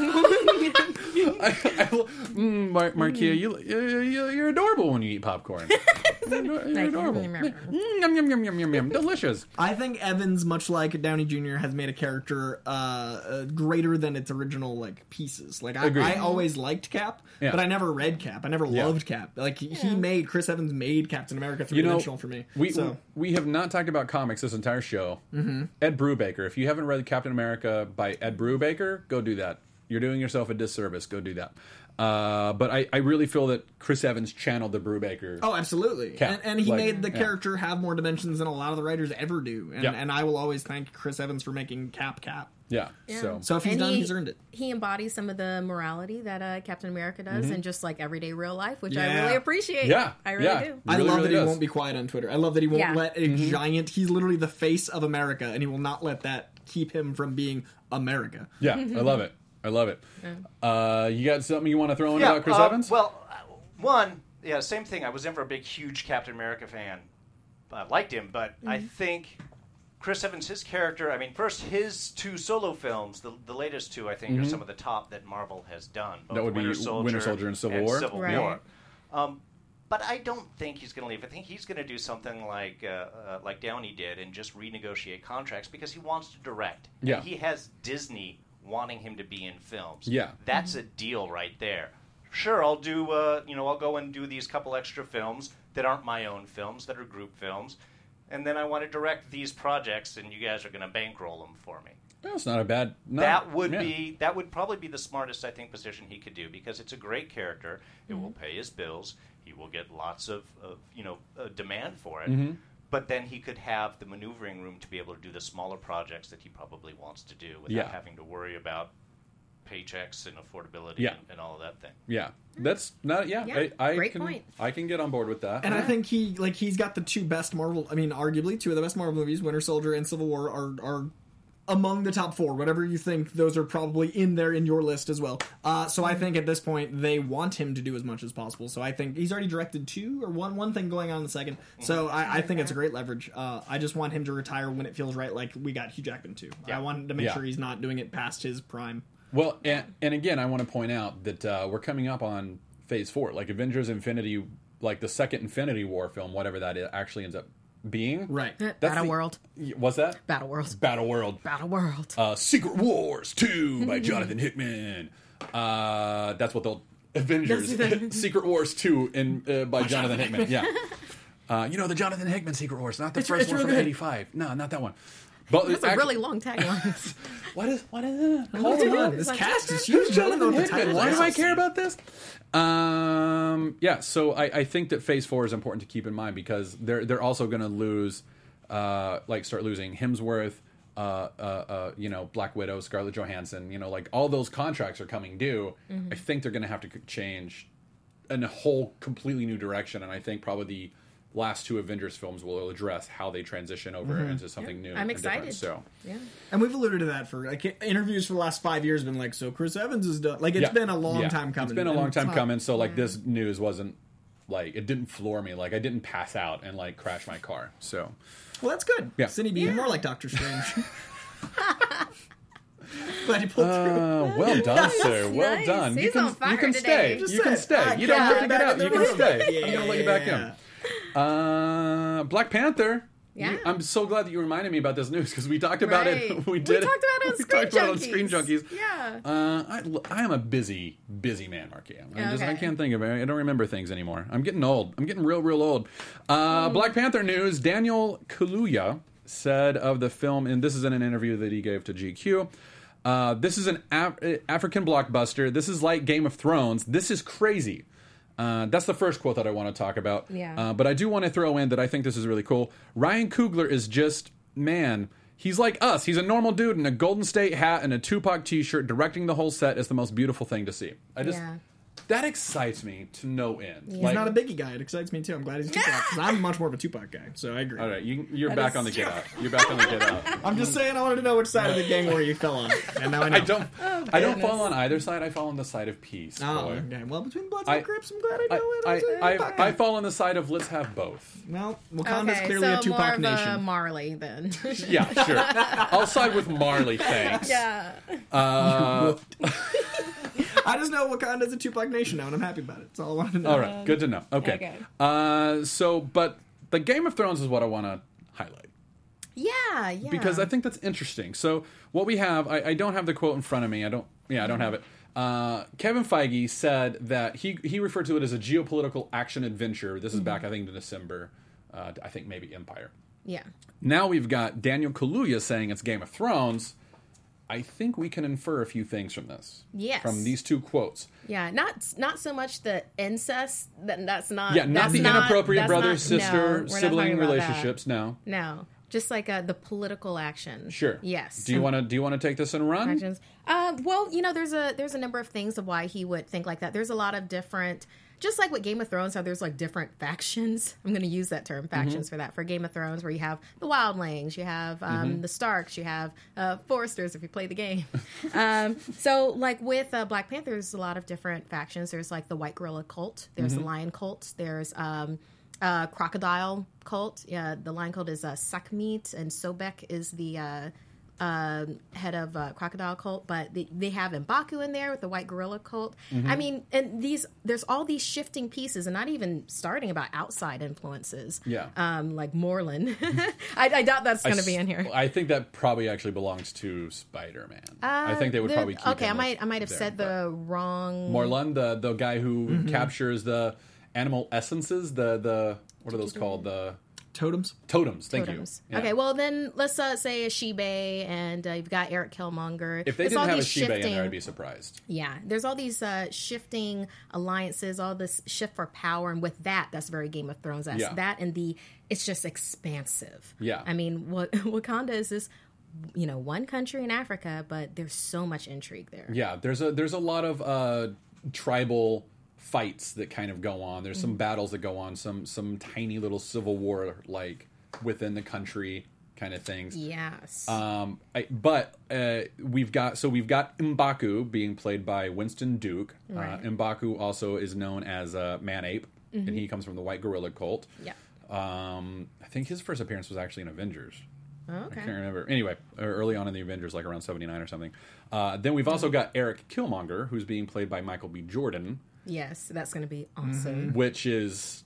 I, I, mm, Mar- Markia, you, you, you- you're adorable when you eat popcorn. You're, ador- you're Like, adorable. mm, Mm, yum, yum, yum, yum, yum, yum. Delicious. I think Evans, much like Downey Junior, has made a character uh, uh, greater than its original like pieces. Like I, Agreed. I always liked Cap, Yeah. but I never read Cap. I never Yeah. loved Cap. Like he he made Chris Evans made Captain America three You know, dimensional for me. we so we have not talked about comics this entire show. Mm-hmm. Ed Brubaker. If you haven't read Captain America by Ed Brubaker, go do that. You're doing yourself a disservice. Go do that. Uh, but I, I really feel that Chris Evans channeled the Brubaker. oh, absolutely, Cap. and, and he Like, made the yeah. character have more dimensions than a lot of the writers ever do. And, Yeah. and I will always thank Chris Evans for making Cap Cap. Yeah. Yeah. So, So if he's And done, he- he's earned it. He embodies some of the morality that uh, Captain America does Mm-hmm. in just like everyday real life, which I Yeah. really appreciate. Yeah, I really yeah. do. I Really, love really that he does. won't be quiet on Twitter. I love that he won't Yeah. let a giant. He's literally the face of America, and he will not let that keep him from being America. Yeah, I love it. I love it. Uh, you got something you want to throw in Yeah, about Chris uh, Evans? Well, uh, one, yeah, same thing. I was never a big, huge Captain America fan. I liked him, but I think Chris Evans, his character, I mean, first, his two solo films, the, the latest two, I think, are some of the top that Marvel has done. Both That would be Winter Soldier, Winter Soldier and Civil War. Civil Right. War. Um, but I don't think he's going to leave. I think he's going to do something like uh, uh, like Downey did and just renegotiate contracts because he wants to direct. And Yeah. he has Disney wanting him to be in films. Yeah. That's a deal right there. Sure, I'll do, uh, you know, I'll go and do these couple extra films that aren't my own films, that are group films. And then I want to direct these projects, and you guys are going to bankroll them for me. That's not a bad... Not, that would yeah. be that would probably be the smartest, I think, position he could do because it's a great character. It will pay his bills. He will get lots of, of you know uh, demand for it. Mm-hmm. But then he could have the maneuvering room to be able to do the smaller projects that he probably wants to do without Yeah. having to worry about paychecks and affordability Yeah. and, and all of that thing. Yeah, that's not... Yeah, Yeah, I, I great can, point. I can get on board with that. And I think he like he's got the two best Marvel. I mean, arguably two of the best Marvel movies, Winter Soldier and Civil War, are are among the top four. Whatever you think, those are probably in there in your list as well. Uh, so I think at this point they want him to do as much as possible. So I think he's already directed two or one one thing going on in the second. So I, I think it's a great leverage. Uh, I just want him to retire when it feels right, like we got Hugh Jackman too. Yeah. I want to make Yeah. sure he's not doing it past his prime. Well, and, and again, I want to point out that uh, we're coming up on Phase Four, like Avengers: Infinity, like the second Infinity War film, whatever that is, actually ends up being. Right. That's Battle the- World. What's that? Battle World. Battle World. Battle World. Uh, Secret Wars two by Jonathan Hickman. Uh, that's what they'll Avengers Secret Wars two in uh, by Jonathan Hickman. Yeah. Uh, you know the Jonathan Hickman Secret Wars, not the It's- first it's one really from good. eighty-five. No, not that one. But That's a act- really long tagline. What is what is it? Hold Hold on, on. this Like, cast is Who's huge. I don't know Jonathan what the Hickman? title Why is. do I care about this? Um, yeah, so I, I think that Phase Four is important to keep in mind because they're they're also going to lose, uh, like start losing Hemsworth, uh, uh, uh, you know, Black Widow, Scarlett Johansson. You know, like all those contracts are coming due. I think they're going to have to change in a whole completely new direction, and I think probably the last two Avengers films will address how they transition over into something new. I'm and excited. different. So. Yeah. And we've alluded to that for like interviews for the last five years. Been like, so Chris Evans is done. Like it's Yeah. been a long Yeah. time coming. It's been a and long time not- coming. So like this news wasn't like it didn't floor me. Like I didn't pass out and like crash my car. So Well, that's good. Yeah. Cindy being more like Doctor Strange. Glad you pulled through. uh, well done, sir. Well nice. done. you He's can on fire you can today. stay. Just You can said, stay. I You don't can't have to get get back out. in the You can room. stay. Yeah, I'm gonna let you back yeah. in. Uh, Black Panther. Yeah. You- I'm so glad that you reminded me about this news because we talked about it. Right. We We did. talked about it on we Screen talked about it on Junkies. Screen Junkies. Yeah. Uh, I, I am a busy, busy man, Marky. I just I Okay. can't think of it. I don't remember things anymore. I'm getting old. I'm getting real, real old. Uh, Black Panther news. Daniel Kaluuya said of the film, and this is in an interview that he gave to G Q. Uh, this is an Af- African blockbuster. This is like Game of Thrones. This is crazy. Uh, that's the first quote that I want to talk about. Yeah. Uh, but I do want to throw in that I think this is really cool. Ryan Coogler is just, man, he's like us. He's a normal dude in a Golden State hat and a Tupac t-shirt. Directing the whole set is the most beautiful thing to see. I just, Yeah. that excites me to no end. Yeah. He's Like, not a Biggie guy. It excites me too. I'm glad he's Tupac because I'm much more of a Tupac guy. So I agree. all right, you, you're That back is on the get true. out. You're back on the get out. I'm just saying. I wanted to know which side of the gang war you fell on, and now I know. I don't. I don't goodness. fall on either side. I fall on the side of peace. Oh, boy. okay. Well, between Bloods I- and Crips, I'm glad I I, know it. I, was a I, Tupac I guy. fall on the side of let's have both. Well, Wakanda's Okay, clearly so a Tupac more of nation. a Marley then. Yeah, sure. I'll side with Marley, thanks. yeah. Uh, I just know Wakanda's a Tupac nation now, and I'm happy about it. That's all I wanted to know. all right, good to know. Okay. Okay. Uh, so, but the Game of Thrones is what I want to highlight Yeah, yeah. because I think that's interesting. So, what we have, I, I don't have the quote in front of me. I don't. Yeah, I don't have it. Uh, Kevin Feige said that he he referred to it as a geopolitical action adventure. This is back, I think, in December. Uh, I think maybe Empire. Yeah. Now we've got Daniel Kaluuya saying it's Game of Thrones. I think we can infer a few things from this. Yes. From these two quotes. Yeah, not not so much the incest. That that's not. Yeah, not that's the not, inappropriate that's brother not- sister no, we're not sibling talking about that. relationships. No. No. Just like uh, the political action. Sure. Yes. Do you want to do you want to take this and run? Actions. Uh, well, you know, there's a there's a number of things of why he would think like that. There's a lot of different, just like with Game of Thrones, how there's like different factions. I'm going to use that term, factions, Mm-hmm. for that. For Game of Thrones, where you have the Wildlings, you have um, Mm-hmm. the Starks, you have uh, Foresters, if you play the game. um, so, like with uh, Black Panther, there's a lot of different factions. There's like the White Gorilla cult. There's Mm-hmm. the Lion cult. There's um, uh, Crocodile cult. Yeah, the Lion cult is uh, Sekhmet, and Sobek is the uh, um, head of uh, Crocodile cult. But they, they have M'Baku in there with the White Gorilla cult. Mm-hmm. I mean, and these there's all these shifting pieces, and not even starting about outside influences. Yeah. um, like Moreland. I, I doubt that's going to be in here. I think that probably actually belongs to Spider-Man. I think they would Uh, The- probably keep okay. I him might I might have there, said but- the wrong. Morlun, the the guy who Mm-hmm. captures the animal essences, the the what are those called? The Totems. totems. Thank Totems. you. Yeah. Okay, well then let's uh, say a Shibe, and uh, you've got Eric Killmonger. if they There's didn't all have a these Shiba in shifting- there, I'd be surprised. Yeah, there's all these uh, shifting alliances, all this shift for power, and with that, that's very Game of Thrones. That's Yeah. that, and the it's just expansive. Yeah. I mean, what Wakanda is this, you know, one country in Africa, but there's so much intrigue there. Yeah, there's a there's a lot of uh, tribal fights that kind of go on. There's some Mm-hmm. battles that go on, some some tiny little civil war like within the country kind of things. Yes. Um, I, but uh, we've got so we've got M'Baku being played by Winston Duke. Right. Uh, M'Baku also is known as uh, Man Ape, Mm-hmm. and he comes from the White Gorilla cult. yeah. Um, I think his first appearance was actually in Avengers. Oh, I okay. can't remember. Anyway, or early on in the Avengers, like around seventy-nine or something. Uh, then we've also got Eric Killmonger, who's being played by Michael B. Jordan, Yes, that's going to be awesome. which is,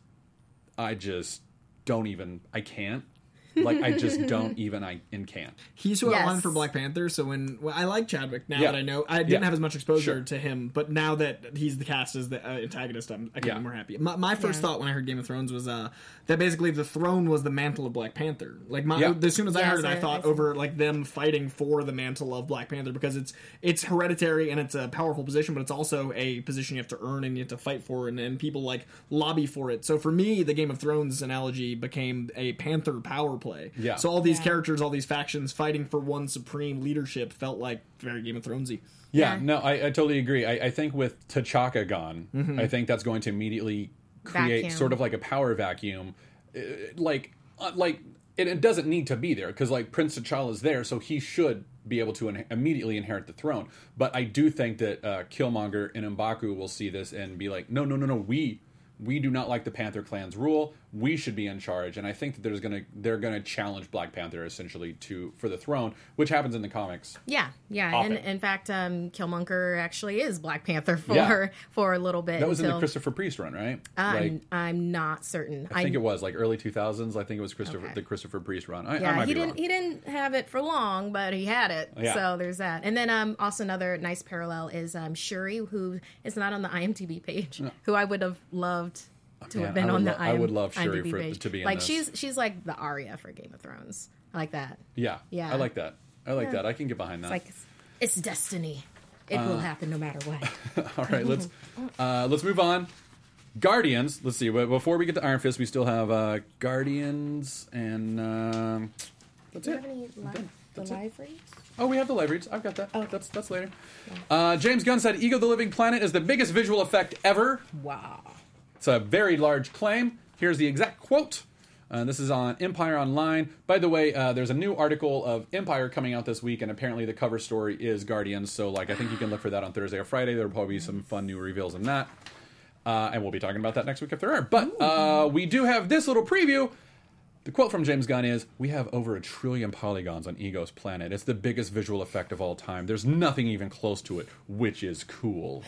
I just don't even, I can't. Like, I just don't even, I and can't. He's who I Yes. wanted for Black Panther. So when well, I like Chadwick now Yeah. that I know, I didn't Yeah. have as much exposure Sure. to him, but now that he's the cast as the uh, antagonist, I'm, I can't Yeah. be more happy. My, my first Yeah. thought when I heard Game of Thrones was uh, that basically the throne was the mantle of Black Panther. Like my, Yeah. as soon as I Yes, heard it, I I- thought I- over like them fighting for the mantle of Black Panther because it's it's hereditary and it's a powerful position, but it's also a position you have to earn and you have to fight for, and, and people like lobby for it. So for me, the Game of Thrones analogy became a Panther power play. Yeah. So all these Yeah. characters, all these factions fighting for one supreme leadership felt like very Game of Thronesy. Yeah, Yeah. no, I, I totally agree. I, I think with T'Chaka gone, I think that's going to immediately create Vacuum. sort of like a power vacuum. Uh, like, uh, like it, it doesn't need to be there because like Prince T'Challa is there, so he should be able to in- immediately inherit the throne. But I do think that uh, Killmonger and M'Baku will see this and be like, no, no, no, no, we we do not like the Panther Clan's rule. We should be in charge. And I think that there's gonna they're gonna challenge Black Panther essentially to for the throne, which happens in the comics. Yeah, yeah, Often. and in fact, um, Killmonger actually is Black Panther for Yeah. for a little bit. That was in until, the Christopher Priest run, right? I'm, like, I'm not certain. I think it was like early two thousands. I think it was Christopher Okay. the Christopher Priest run. I, I Yeah, might he be didn't. wrong. He didn't have it for long, but he had it. Yeah. So there's that. And then um, also another nice parallel is um, Shuri, who is not on the IMDb page, who I would have loved to Man, have been I would on the lo- I would IM- love Shuri IMDb for- page. to be in like this. she's she's like the Arya for Game of Thrones. I like that. Yeah, Yeah. I like that. I like Yeah. that. I can get behind that. It's like it's, it's destiny. It will Uh, happen no matter what. All right, let's uh, let's move on. Guardians. Let's see. But before we get to Iron Fist, we still have uh, Guardians, and um, that's Do you it. have any li- the That's it. live reads? Oh, we have the live reads. I've got that. Oh. That's that's later. Uh, James Gunn said, "Ego the Living Planet is the biggest visual effect ever." Wow. It's a very large claim. Here's the exact quote. Uh, this is on Empire Online. By the way, uh, there's a new article of Empire coming out this week, and apparently the cover story is Guardians. So, like, I think you can look for that on Thursday or Friday. There'll probably be some fun new reveals in that. Uh, and we'll be talking about that next week if there are. But uh, we do have this little preview. The quote from James Gunn is, "We have over a trillion polygons on Ego's planet. It's the biggest visual effect of all time. There's nothing even close to it, which is cool."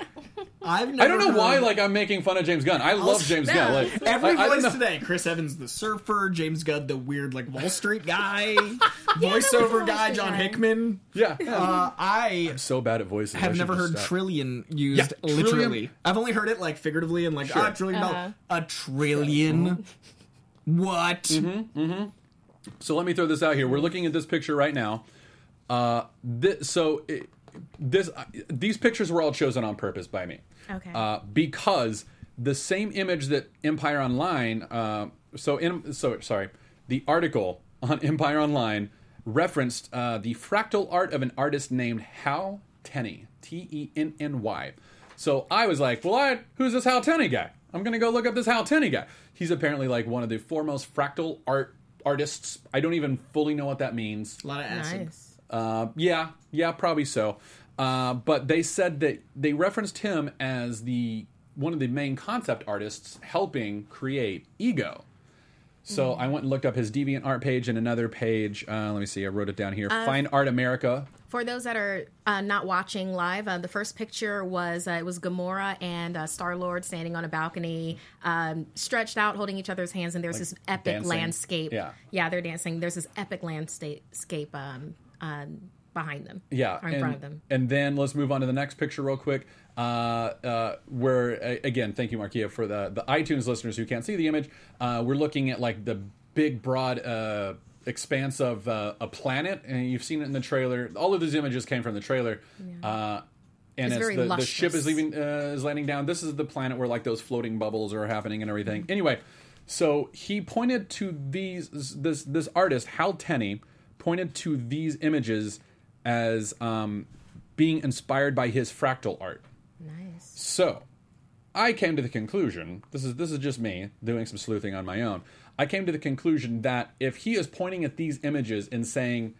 I've never I don't know heard why, like, I'm making fun of James Gunn. I love James no. Gunn. Like, every I, I don't voice know. today. Chris Evans, the surfer. James Gunn, the weird like Wall Street guy. Voiceover Wall guy, Street John guy. Hickman. Yeah. Uh, I So bad at voices. I have should never just heard stop. trillion used Yeah, trillion. literally. I've only heard it like figuratively and like Sure. ah, a trillion Uh-huh. dollars. A trillion. What? Mm-hmm. So let me throw this out here. We're looking at this picture right now. Uh, this, so it, this uh, these pictures were all chosen on purpose by me. Okay. Uh, because the same image that Empire Online. Uh, so in so sorry, the article on Empire Online referenced uh, the fractal art of an artist named Hal Tenney, T E N N Y. So I was like, well, I, who's this Hal Tenney guy? I'm going to go look up this Hal Tenney guy. He's apparently like one of the foremost fractal art artists. I don't even fully know what that means. A lot of acid. Nice. Uh, yeah, yeah, probably so. Uh, but they said that they referenced him as the one of the main concept artists helping create Ego. So Mm. I went and looked up his DeviantArt page and another page. Uh, let me see. I wrote it down here. Fine Art America. For those that are uh, not watching live, uh, the first picture was uh, it was Gamora and uh, Star Lord standing on a balcony, um, stretched out, holding each other's hands, and there's Like this epic dancing? landscape. Yeah. yeah, they're dancing. There's this epic landscape um, um, behind them. Yeah, or in and, front of them. And then let's move on to the next picture real quick. Uh, uh, where uh, again, thank you, Markia, for the the iTunes listeners who can't see the image. Uh, we're looking at like the big, broad uh, expanse of uh, a planet, and you've seen it in the trailer. All of these images came from the trailer. Uh, and It's it's very the, the ship is lustrous. leaving, uh, is landing down. This is the planet where like those floating bubbles are happening and everything. Anyway, so he pointed to these. This this artist Hal Tenney pointed to these images as um, being inspired by his fractal art. Nice. So, I came to the conclusion, this is this is just me doing some sleuthing on my own. I came to the conclusion that if he is pointing at these images and saying,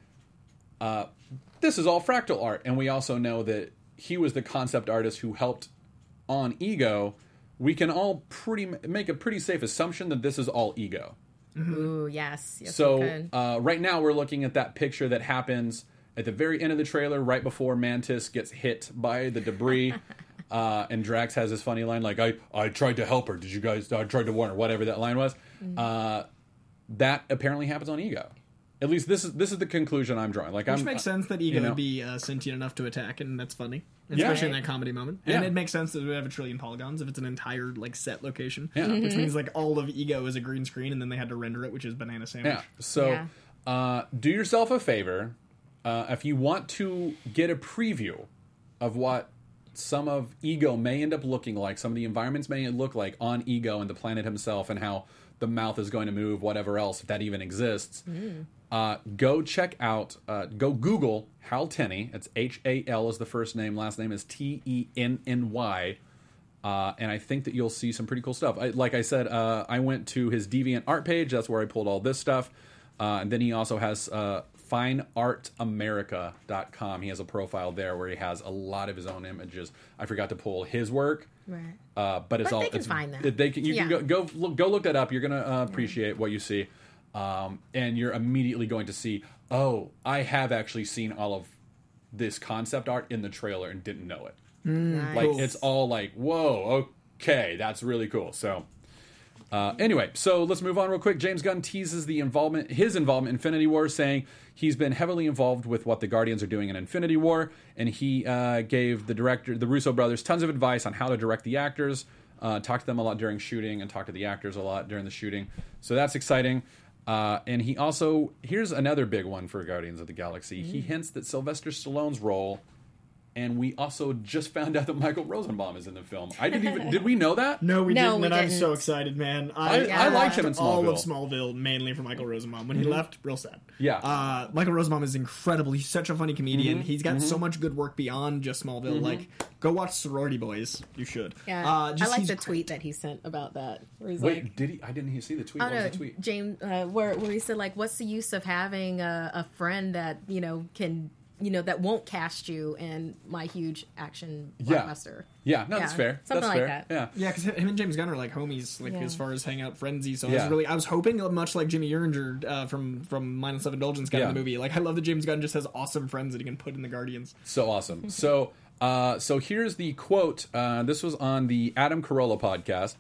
uh, this is all fractal art, and we also know that he was the concept artist who helped on Ego, we can all pretty make a pretty safe assumption that this is all Ego. Ooh, yes. yes we So could. uh, right now we're looking at that picture that happens at the very end of the trailer, right before Mantis gets hit by the debris. Uh, and Drax has this funny line like, I, I tried to help her. Did you guys, I tried to warn her, whatever that line was. Mm-hmm. Uh, that apparently happens on Ego. At least this is this is the conclusion I'm drawing. Like, Which I'm, makes sense that Ego you know. would be uh, sentient enough to attack, and that's funny. Yeah. Especially in that comedy moment. And Yeah. it makes sense that we have a trillion polygons if it's an entire like set location. Yeah. Mm-hmm. Which means like all of Ego is a green screen, and then they had to render it, which is banana sandwich. Yeah. So Yeah. Uh, do yourself a favor. Uh, if you want to get a preview of what some of Ego may end up looking like, some of the environments may look like on Ego and the planet himself, and how the mouth is going to move, whatever else, if that even exists, uh, go check out, uh, go Google Hal Tenney. It's H A L is the first name, last name is T E N N Y. Uh, and I think that you'll see some pretty cool stuff. I, like I said, uh, I went to his DeviantArt page. That's where I pulled all this stuff. Uh, and then he also has uh, fine art america dot com. He has a profile there where he has a lot of his own images. I forgot to pull his work. Right. Uh, but it's But all they can it's, find that. it- They can, you can Yeah. go go look, go look that up. You're gonna uh, appreciate what you see, um, and you're immediately going to see. Oh, I have actually seen all of this concept art in the trailer and didn't know it. Nice. Like it's all like, whoa, okay, that's really cool. So. Uh, anyway, so let's move on real quick. James Gunn teases the involvement, his involvement in Infinity War, saying he's been heavily involved with what the Guardians are doing in Infinity War, and he uh, gave the director, the Russo brothers, tons of advice on how to direct the actors, uh, talked to them a lot during shooting, and talked to the actors a lot during the shooting. So that's exciting. Uh, and he also, here's another big one for Guardians of the Galaxy. He hints that Sylvester Stallone's role. And we also just found out that Michael Rosenbaum is in the film. I didn't even. Did we know that? No, we No, didn't, we and I'm didn't. so excited, man. I- I, I liked him in all of Smallville. Smallville mainly for Michael Rosenbaum. When he left, real sad. Yeah. Uh, Michael Rosenbaum is incredible. He's such a funny comedian. He's got so much good work beyond just Smallville. Like, go watch Sorority Boys. You should. Yeah. Uh, just, I like he's the great. tweet that he sent about that. Where he's Wait, like, did he? I didn't see the tweet. oh What was no, the tweet? James, uh, where where he said like, what's the use of having a, a friend that you know can you know that won't cast you in my huge action Yeah. blockbuster? Yeah, no, that's Yeah, fair. something that's like fair. that. Yeah. Yeah, because him and James Gunn are like homies, like Yeah. as far as hangout frenzy. So I Yeah. was really, I was hoping much like Jimmy Uringer uh, from from Mindless of Indulgence got Yeah. in the movie. Like I love that James Gunn just has awesome friends that he can put in the Guardians. So awesome. So, uh, so here's the quote. Uh, this was on the Adam Carolla podcast.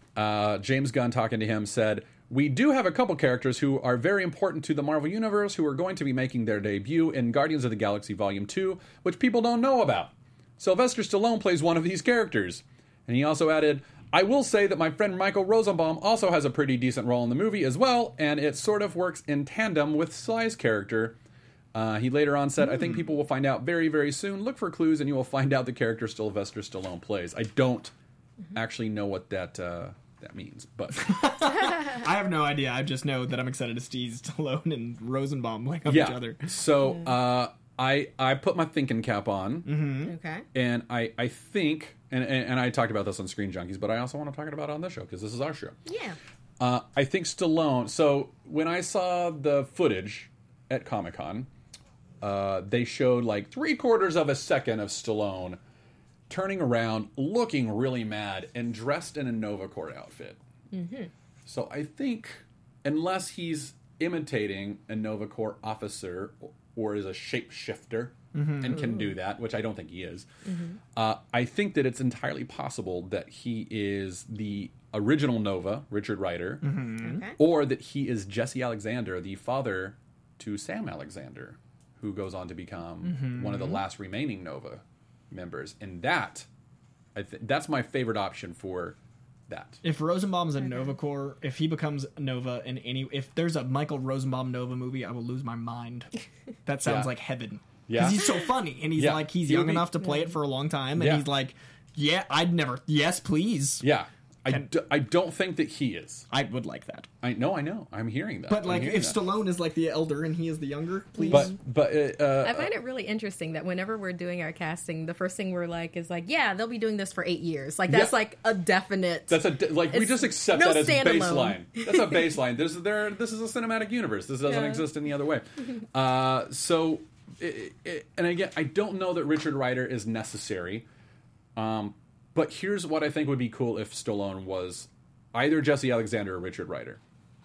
Uh, James Gunn talking to him said, "We do have a couple characters who are very important to the Marvel Universe who are going to be making their debut in Guardians of the Galaxy Volume two, which people don't know about. Sylvester Stallone plays one of these characters." And he also added, "I will say that my friend Michael Rosenbaum also has a pretty decent role in the movie as well, and it sort of works in tandem with Sly's character." Uh, he later on said, "I think people will find out very, very soon. Look for clues, and you will find out the character Sylvester Stallone plays." I don't actually know what that uh, that means. But I have no idea. I just know that I'm excited to see Stallone and Rosenbaum playing up yeah. each other. So uh, I I put my thinking cap on, Mm-hmm. Okay. and I I think, and, and and I talked about this on Screen Junkies, but I also want to talk about it on this show because this is our show. Yeah. Uh, I think Stallone. So when I saw the footage at Comic-Con, uh, they showed like three quarters of a second of Stallone turning around, looking really mad, and dressed in a Nova Corps outfit. Mm-hmm. So I think, unless he's imitating a Nova Corps officer or is a shapeshifter mm-hmm. and can do that, which I don't think he is, mm-hmm. uh, I think that it's entirely possible that he is the original Nova, Richard Rider, Mm-hmm. Okay. or that he is Jesse Alexander, the father to Sam Alexander, who goes on to become Mm-hmm. one of the last remaining Nova members. And that, I th- that's my favorite option for that. If Rosenbaum's a Nova Corps, if he becomes Nova in any, if there's a Michael Rosenbaum Nova movie, I will lose my mind. That sounds Yeah. like heaven. Yeah. Because he's so funny, and he's Yeah. like, he's He would young be- enough to play it for a long time, and Yeah. he's like, yeah, I'd never, yes, please. Yeah. I, Can- d- I don't think that he is. I would like that. I know, I know. I'm hearing that. But I'm like, hearing if that. Stallone is like the elder and he is the younger, please. But, but, uh, uh, I find it really interesting that whenever we're doing our casting, the first thing we're like is like, yeah, they'll be doing this for eight years. Like that's Yeah. like a definite. that's a, d- like, we It's just accept no that as standalone. baseline. That's a baseline. This is there, this is a cinematic universe. This doesn't Yeah. exist any other way. Uh, so, it, it, and again, I don't know that Richard Rider is necessary. Um, but here's what I think would be cool if Stallone was either Jesse Alexander or Richard Rider.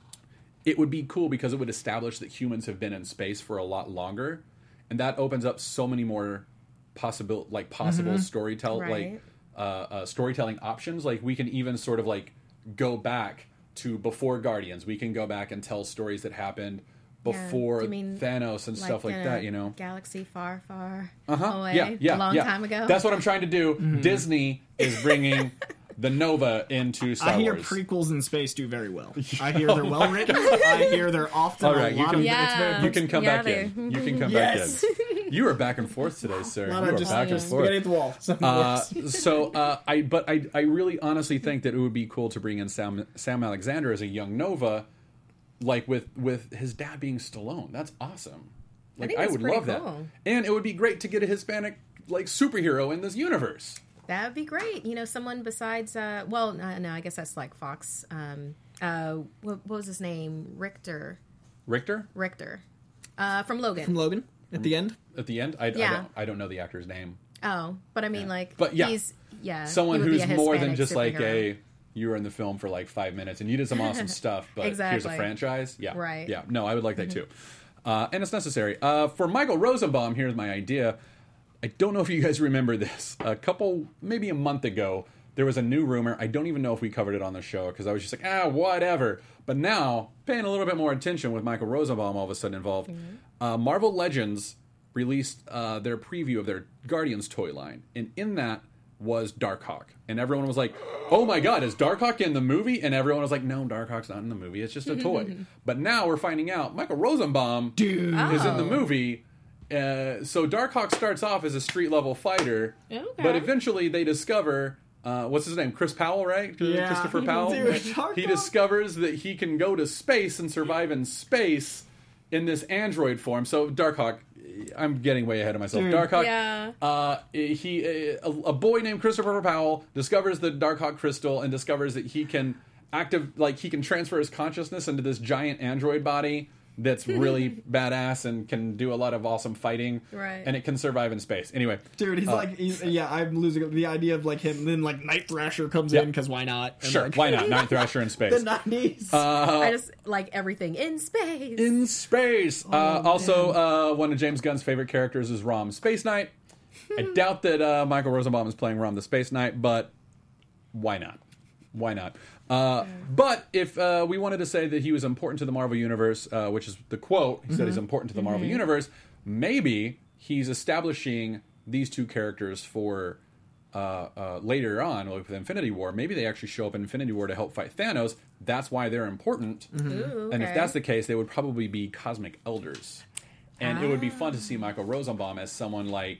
It would be cool because it would establish that humans have been in space for a lot longer, and that opens up so many more possible, like possible storytell, Right. like uh, uh, storytelling options. Like we can even sort of like go back to before Guardians. We can go back and tell stories that happened Yeah. before You mean Thanos and stuff like in that. a You know, galaxy far, far uh-huh. away, yeah, yeah, a long yeah. time ago. That's what I'm trying to do. Disney is bringing the Nova into Star I hear Wars. prequels in space do very well. I hear they're well written. I hear they're often All right, a you lot can- of Yeah. it's very You can come Yeah, back in. You can come Yes. back in. You are back and forth today, sir. a You lot are of just back and spaghetti forth. at the wall. Something Uh, works. so uh, I, but I, I really honestly think that it would be cool to bring in Sam, Sam Alexander as a young Nova, like with with his dad being Stallone. That's awesome. Like think I, that's would pretty love that, cool. and it would be great to get a Hispanic like superhero in this universe. That would be great. You know, someone besides, uh, well, no, no, I guess that's like Fox. Um, uh, what, what was his name? Richter. Richter Richter. Uh, from Logan. From Logan at the end. at the end. I, I Yeah. don't I don't know the actor's name. Oh, but I mean, like, But yeah. he's, yeah. Someone he would be who's a more than Hispanic just like superhero. a you were in the film for like five minutes and you did some awesome stuff, but here's a Exactly. franchise. Yeah, Right. Yeah, no, I would like that too, uh, and it's necessary. Uh, for Michael Rosenbaum, here's my idea. I don't know if you guys remember this. A couple, maybe a month ago, there was a new rumor. I don't even know if we covered it on the show because I was just like, ah, whatever. But now, paying a little bit more attention with Michael Rosenbaum all of a sudden involved, uh, Marvel Legends released uh, their preview of their Guardians toy line, and in that was Darkhawk, and everyone was like, "Oh my God, is Darkhawk in the movie?" And everyone was like, "No, Darkhawk's not in the movie. It's just a toy." But now we're finding out Michael Rosenbaum Dude. is in the Oh. movie. Uh, so Darkhawk starts off as a street level fighter, Okay. but eventually they discover. Uh, what's his name? Chris Powell, right? Yeah. Christopher Powell. Dude, Darkhawk. He discovers that he can go to space and survive in space in this android form. So Darkhawk, I'm getting way ahead of myself. Dude. Darkhawk, Yeah. uh, he a, a boy named Christopher Powell discovers the Darkhawk crystal and discovers that he can active like he can transfer his consciousness into this giant android body that's really badass and can do a lot of awesome fighting, Right. and it can survive in space. Anyway, Dude, he's Uh, like, he's, yeah, I'm losing the idea of like him. Then like Night Thrasher comes Yeah. in because why not? And, sure, like, why not? Night Thrasher in space. The nineties. I just like everything in space. In space. Oh, uh, also, uh, one of James Gunn's favorite characters is Rom Space Knight. I doubt that uh, Michael Rosenbaum is playing Rom the Space Knight, but why not? Why not? Uh, but if uh, we wanted to say that he was important to the Marvel Universe, uh, which is the quote, he said he's important to the Marvel Universe, maybe he's establishing these two characters for uh, uh, later on, like with Infinity War. Maybe they actually show up in Infinity War to help fight Thanos. That's why they're important. Ooh, And if okay. that's the case, they would probably be cosmic elders. And it would be fun to see Michael Rosenbaum as someone like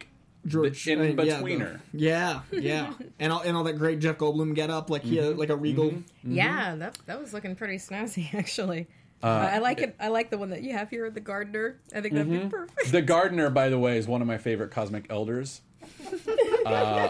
George The uh, yeah, the- in-betweener. Yeah, yeah, and all and all that great Jeff Goldblum get up like he Mm-hmm. uh, like a regal. Mm-hmm. Yeah, that that was looking pretty snazzy actually. Uh, I like it. I like the one that you have here, the gardener. I think that'd Mm-hmm. be perfect. The gardener, by the way, is one of my favorite cosmic elders. Uh,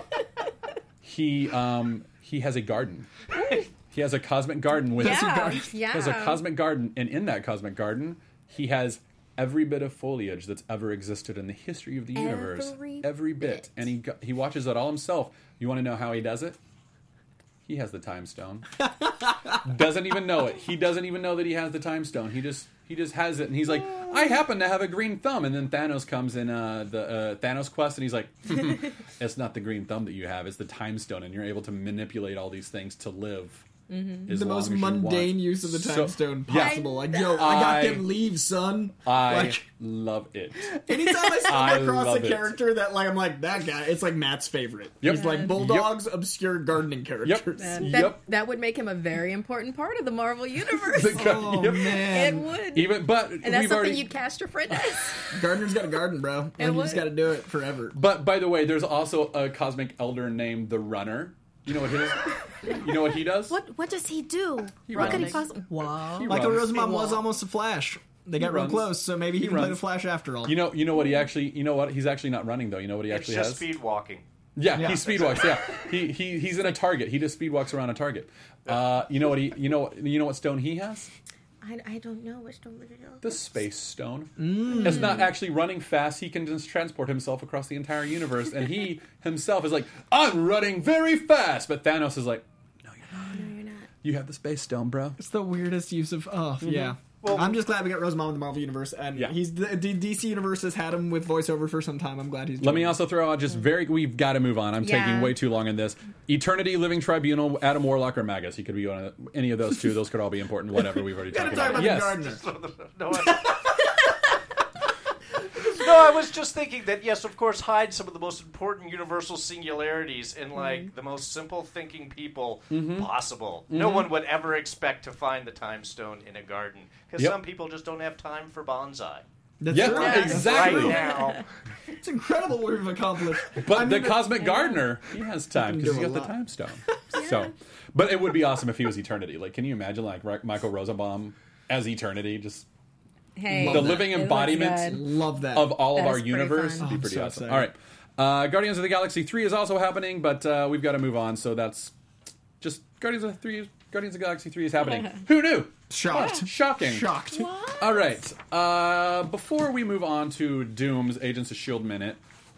he um, he has a garden. He has a cosmic garden with yeah, He yeah. has a cosmic garden, and in that cosmic garden, he has every bit of foliage that's ever existed in the history of the universe. Every bit. bit. And he go- he watches it all himself. You want to know how he does it? He has the time stone. Doesn't even know it. He doesn't even know that he has the time stone. He just he just has it, and he's like, I happen to have a green thumb. And then Thanos comes in uh, the uh, Thanos quest, and he's like, it's not the green thumb that you have. It's the time stone, and you're able to manipulate all these things to live. As The long most as you mundane want. use of the time So- stone yeah. possible. Like, yo, I got I- them leaves, son. I like, love it. anytime I I stumble across love a it. character that, like, I'm like, that guy, it's like Matt's favorite. Yep. He's like Yep. Bulldog's obscure gardening Yep. characters. Uh, Yep. that, that would make him a very important part of the Marvel universe. Oh, Yep. It man. would. Even but and that's we've something already. you'd cast your friend as. Gardener's got a garden, bro. It And you just would. got to do it forever. But by the way, there's also a cosmic elder named the Runner. You know what his? You know what he does? What what does he do? He what could he runs. possibly? Wow. He Michael runs. Rosenbaum was Wow. almost a Flash. They got real runs. close, so maybe he, He can play the runs. Flash after all. You know, you know what he actually. You know what? He's actually not running though. You know what he It's actually just has? speed walking. Yeah, Yeah. he speed walks. Yeah, he he he's in a target. He just speed walks around a target. Uh, you know what he? You know you know what stone he has? I, I don't know which don't really know. The Space Stone. Mm. It's not actually running fast. He can just transport himself across the entire universe, and he himself is like, I'm running very fast. But Thanos is like, No, you're not. No, you're not. You have the Space Stone, bro. It's the weirdest use of. Oh, yeah. Well- I'm just glad we got Rosenbaum in the Marvel Universe, and Yeah. he's the, the D C Universe has had him with voiceover for some time. I'm glad he's. Let doing me it. also throw out just very. We've got to move on. I'm Yeah. taking way too long in this. Eternity, Living Tribunal, Adam Warlock, or Magus. He could be one of any of those two. Those could all be important. Whatever we've already Gotta talked talk about. about Yes. the gardener. No, I, no, I was just thinking that yes, of course, hide some of the most important universal singularities in like the most simple thinking people possible. No one would ever expect to find the time stone in a garden because Yep. some people just don't have time for bonsai That's Yeah, right. That's exactly. right true. now. It's incredible what we've accomplished. But I the mean, Cosmic Gardener, he has time can because do he's a got the lot. time stone. So, but it would be awesome if he was Eternity. Like, can you imagine like Ra- Michael Rosenbaum as Eternity? Just Hey, The the that. living it looks embodiment good. love that. of all of That our is pretty universe. fun. It'd be Oh, pretty I'm so awesome. excited. All right, uh, Guardians of the Galaxy three is also happening, but uh, we've got to move on. So that's just Guardians of three. Guardians of the Galaxy three is happening. Who knew? Shocked. Shocking. Shocked. All right. Uh, before we move on to Doom's Agents of S H I E L D minute,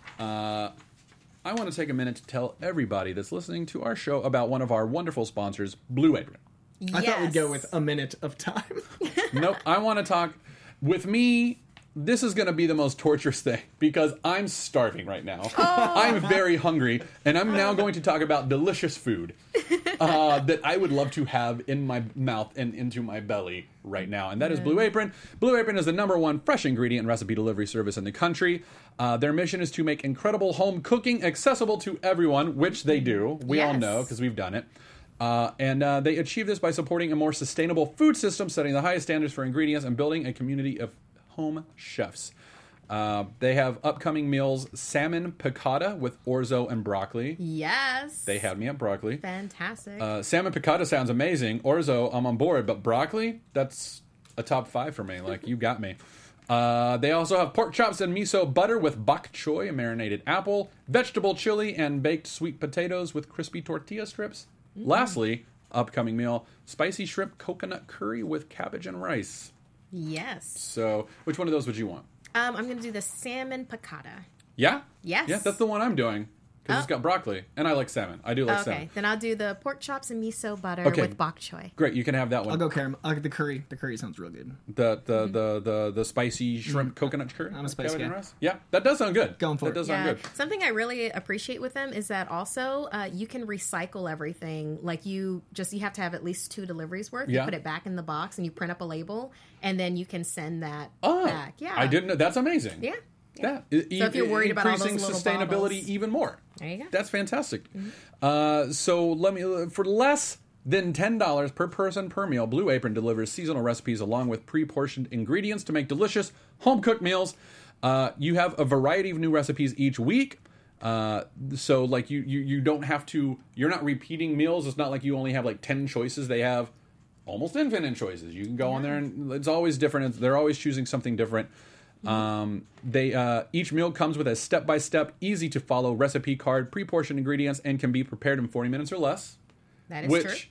uh, I want to take a minute to tell everybody that's listening to our show about one of our wonderful sponsors, Blue Apron. I thought we'd go Yes. with a minute of time. Nope. I want to talk with me. This is going to be the most torturous thing because I'm starving right now. I'm very hungry, and I'm now going to talk about delicious food uh, that I would love to have in my mouth and into my belly right now, and that is Blue Apron. Blue Apron is the number one fresh ingredient and recipe delivery service in the country. Uh, their mission is to make incredible home cooking accessible to everyone, which they do. We all Yes. know because we've done it. Uh, and uh, they achieve this by supporting a more sustainable food system, setting the highest standards for ingredients, and building a community of home chefs. Uh, they have upcoming meals: salmon piccata with orzo and broccoli. Yes. They had me at broccoli. Fantastic. Uh, salmon piccata sounds amazing. Orzo, I'm on board, but broccoli, that's a top five for me. Like, you got me. Uh, they also have pork chops and miso butter with bok choy, a marinated apple, vegetable chili, and baked sweet potatoes with crispy tortilla strips. Mm. Lastly, upcoming meal: spicy shrimp coconut curry with cabbage and rice. yes. So, which one of those would you want? Um, I'm going to do the salmon piccata. Yeah? Yes. Yeah, that's the one I'm doing. Because it's Oh. got broccoli. And I like salmon. I do like Okay, salmon. then I'll do the pork chops and miso butter Okay. with bok choy. Great, you can have that one. I'll go caram- I'll get the curry. The curry sounds real good. The the, the the the spicy shrimp coconut curry. Mm. I'm a with spice cabbage and guy. rice? Yeah, that does sound good. Going for that it. does sound Yeah. good. Something I really appreciate with them is that also uh, you can recycle everything. Like you just you have to have at least two deliveries worth. Yeah. You put it back in the box and you print up a label, and then you can send that Oh, back. Yeah, I didn't know. That's amazing. Yeah. Yeah. E- So if you're worried about all those increasing little sustainability baubles. even more. There you go. That's fantastic. Uh, so let me for less than ten dollars per person per meal, Blue Apron delivers seasonal recipes along with pre-portioned ingredients to make delicious home-cooked meals. Uh, you have a variety of new recipes each week. Uh, so like you, you you don't have to. You're not repeating meals. It's not like you only have like ten choices. They have almost infinite choices. You can go on there and it's always different. It's, they're always choosing something different. Um, they uh, each meal comes with a step-by-step, easy-to-follow recipe card, pre-portioned ingredients, and can be prepared in forty minutes or less. That is which true.